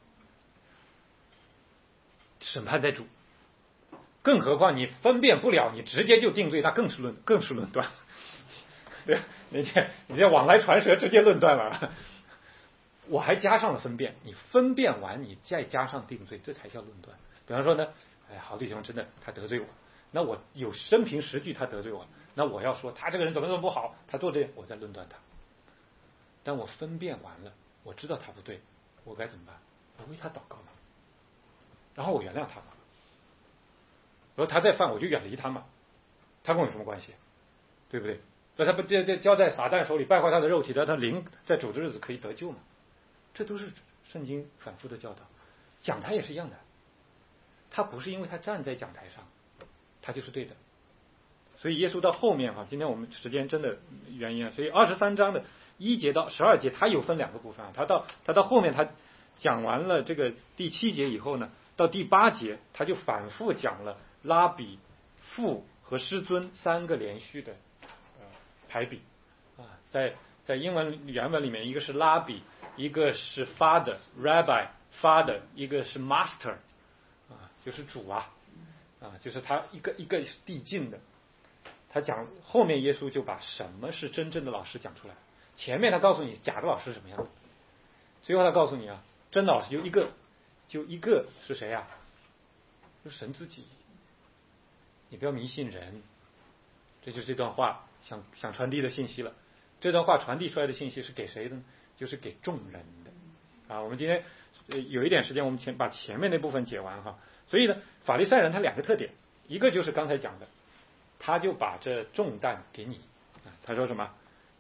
审判在主，更何况你分辨不了，你直接就定罪，那更是论断。对，你这往来传舌直接论断了。我还加上了分辨，你分辨完你再加上定罪，这才叫论断。比方说呢，好弟兄真的他得罪我，那我有生平实据他得罪我，那我要说他这个人怎么不好，他做这我在论断他。但我分辨完了，我知道他不对，我该怎么办？我为他祷告嘛，然后我原谅他嘛。然后他再犯，我就远离他嘛，他跟我有什么关系？对不对？那他不这交在撒旦手里，败坏他的肉体，但他灵在主的日子可以得救嘛？这都是圣经反复的教导。讲台也是一样的，他不是因为他站在讲台上，他就是对的。所以耶稣到后面今天我们时间真的原因所以23章的1节到12节，他有分两个部分他到后面他讲完了这个第7节以后呢，到第8节他就反复讲了拉比、父和师尊三个连续的排比在英文原文里面，一个是拉比，一个是 father rabbi father， 一个是 master 就是主就是他一个递进的。他讲后面耶稣就把什么是真正的老师讲出来，前面他告诉你假的老师是什么样的，最后他告诉你真的老师就一个是谁就是神自己。你不要迷信人，这就是这段话想传递的信息了。这段话传递出来的信息是给谁的呢？就是给众人的我们今天有一点时间，我们把前面那部分解完所以呢，法利赛人他两个特点，一个就是刚才讲的，他就把这重担给你他说什么？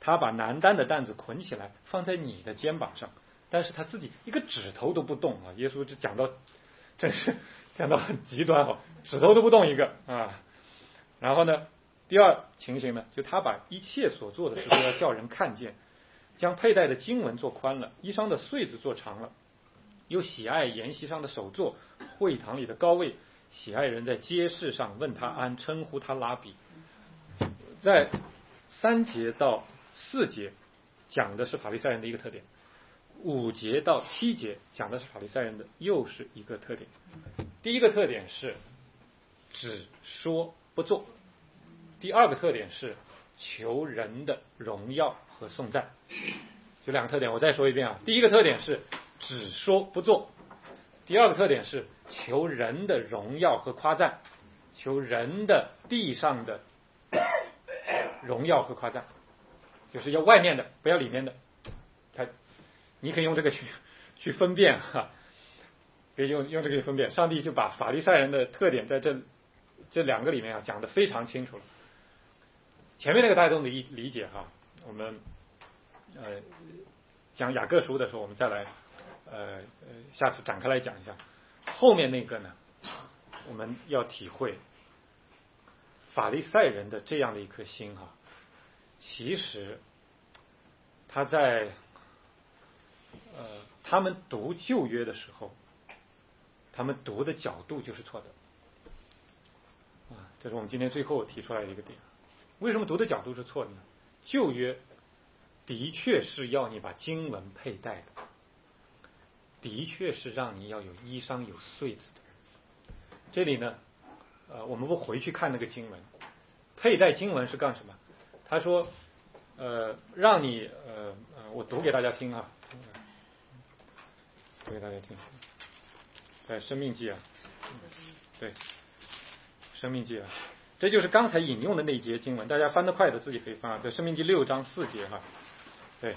他把难担的担子捆起来放在你的肩膀上，但是他自己一个指头都不动啊！耶稣这讲到很极端哦，指头都不动一个啊。然后呢，第二情形呢，就他把一切所做的事都要叫人看见，将佩戴的经文做宽了，衣裳的穗子做长了，又喜爱筵席上的首座，会堂里的高位，喜爱人在街市上问他安，称呼他拉比。在3节到4节讲的是法利赛人的一个特点，5节到7节讲的是法利赛人的又是一个特点。第一个特点是只说不做，第二个特点是求人的荣耀和颂赞。就2个特点，我再说一遍啊。第一个特点是只说不做，第二个特点是求人的荣耀和夸赞，求人的地上的荣耀和夸赞，就是要外面的，不要里面的。你可以用这个去分辨哈，可以用这个去分辨。上帝就把法利赛人的特点在这2个里面啊讲得非常清楚了。前面那个大家都理解哈，我们讲雅各书的时候，我们再来下次展开来讲一下。后面那个呢，我们要体会法利赛人的这样的一颗心哈，其实他在他们读旧约的时候，他们读的角度就是错的啊，这是我们今天最后提出来的一个点。为什么读的角度是错的呢？旧约的确是要你把经文佩戴的，的确是让你要有衣裳有穗子的。这里呢我们不回去看那个经文，佩戴经文是干什么？他说让你我读给大家听啊，读给大家听，在申命记啊，对，申命记啊，这就是刚才引用的那一节经文，大家翻得快的自己可以翻啊，在申命记6章4节哈，对，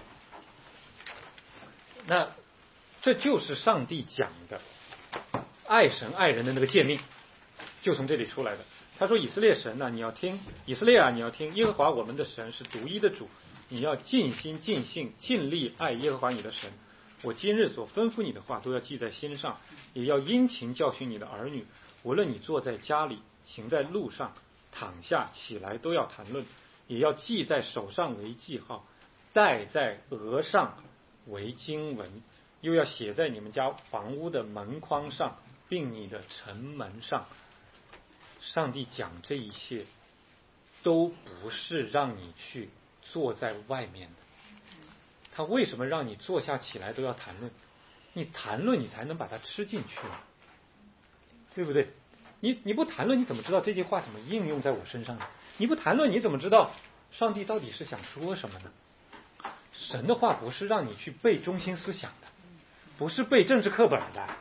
那这就是上帝讲的爱神爱人的那个诫命，就从这里出来的。他说以色列神啊，你要听，以色列啊，你要听，耶和华我们的神是独一的主，你要尽心尽性尽力爱耶和华你的神。我今日所吩咐你的话都要记在心上，也要殷勤教训你的儿女，无论你坐在家里，行在路上，躺下起来，都要谈论，也要记在手上为记号，戴在额上为经文，又要写在你们家房屋的门框上，并你的城门上。上帝讲这一切都不是让你去坐在外面的，他为什么让你坐下起来都要谈论？你谈论你才能把它吃进去，对不对？你不谈论你怎么知道这句话怎么应用在我身上呢？你不谈论你怎么知道上帝到底是想说什么呢？神的话不是让你去背中心思想的，不是背政治课本的，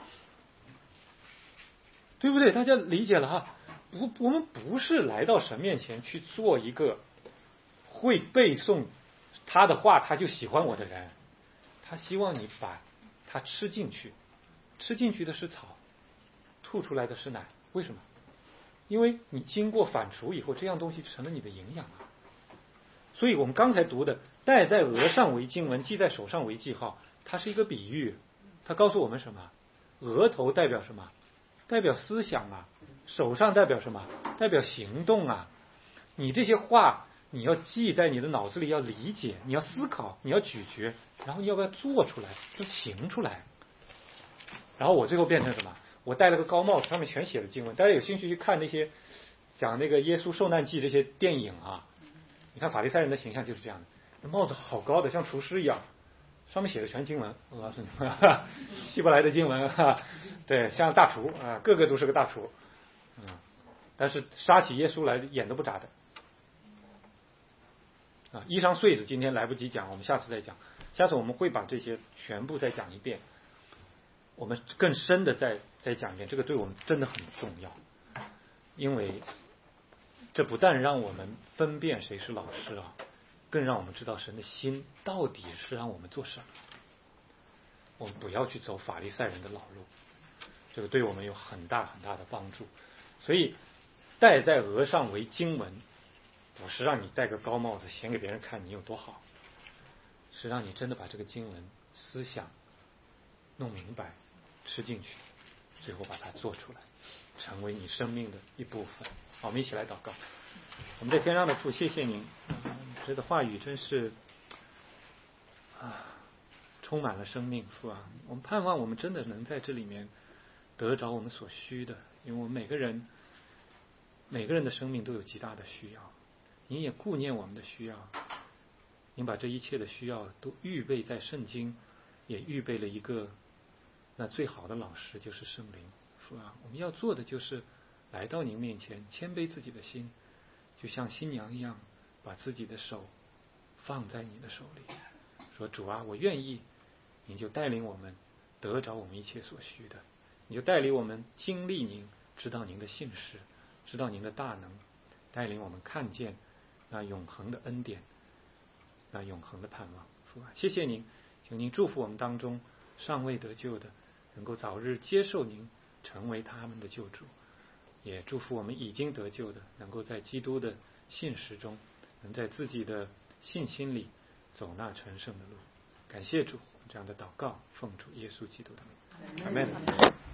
对不对？大家理解了哈？我们不是来到神面前去做一个会背诵他的话他就喜欢我的人，他希望你把它吃进去，吃进去的是草，吐出来的是奶。为什么？因为你经过反刍以后，这样东西成了你的营养啊。所以我们刚才读的戴在额上为经文，记在手上为记号，它是一个比喻，它告诉我们什么？额头代表什么？代表思想啊。手上代表什么？代表行动啊。你这些话你要记在你的脑子里，要理解，你要思考，你要咀嚼，然后你要不要做出来，要行出来。然后我最后变成什么？我戴了个高帽子，上面全写了经文。大家有兴趣去看那些讲那个耶稣受难记这些电影啊，你看法利赛人的形象就是这样的，那帽子好高的，像厨师一样，上面写的全经文。我告诉你们，希伯来的经文哈，对，像大厨啊，个个都是个大厨。但是杀起耶稣来眼都不眨的啊！衣裳穗子今天来不及讲，我们下次再讲。下次我们会把这些全部再讲一遍，我们更深的再讲一遍。这个对我们真的很重要，因为这不但让我们分辨谁是老师啊，更让我们知道神的心到底是让我们做什么。我们不要去走法利赛人的老路，这个对我们有很大很大的帮助。所以戴在额上为经文， 不是让你戴个高帽子显给别人看你有多好，是让你真的把这个经文思想弄明白，吃进去，最后把它做出来，成为你生命的一部分。好，我们一起来祷告。我们在天上的父，谢谢您，这个话语真是充满了生命，父啊！我们盼望我们真的能在这里面得着我们所需的，因为我们每个人的生命都有极大的需要，您也顾念我们的需要，您把这一切的需要都预备在圣经，也预备了一个那最好的老师，就是圣灵，父啊！我们要做的就是来到您面前，谦卑自己的心，就像新娘一样，把自己的手放在你的手里，说主啊，我愿意，您就带领我们得着我们一切所需的，你就带领我们经历您，知道您的信实，知道您的大能，带领我们看见那永恒的恩典，那永恒的盼望。父啊，谢谢您，请您祝福我们当中尚未得救的，能够早日接受您，成为他们的救主，也祝福我们已经得救的，能够在基督的信实中，能在自己的信心里走那成圣的路。感谢主，这样的祷告奉主耶稣基督的名，阿们。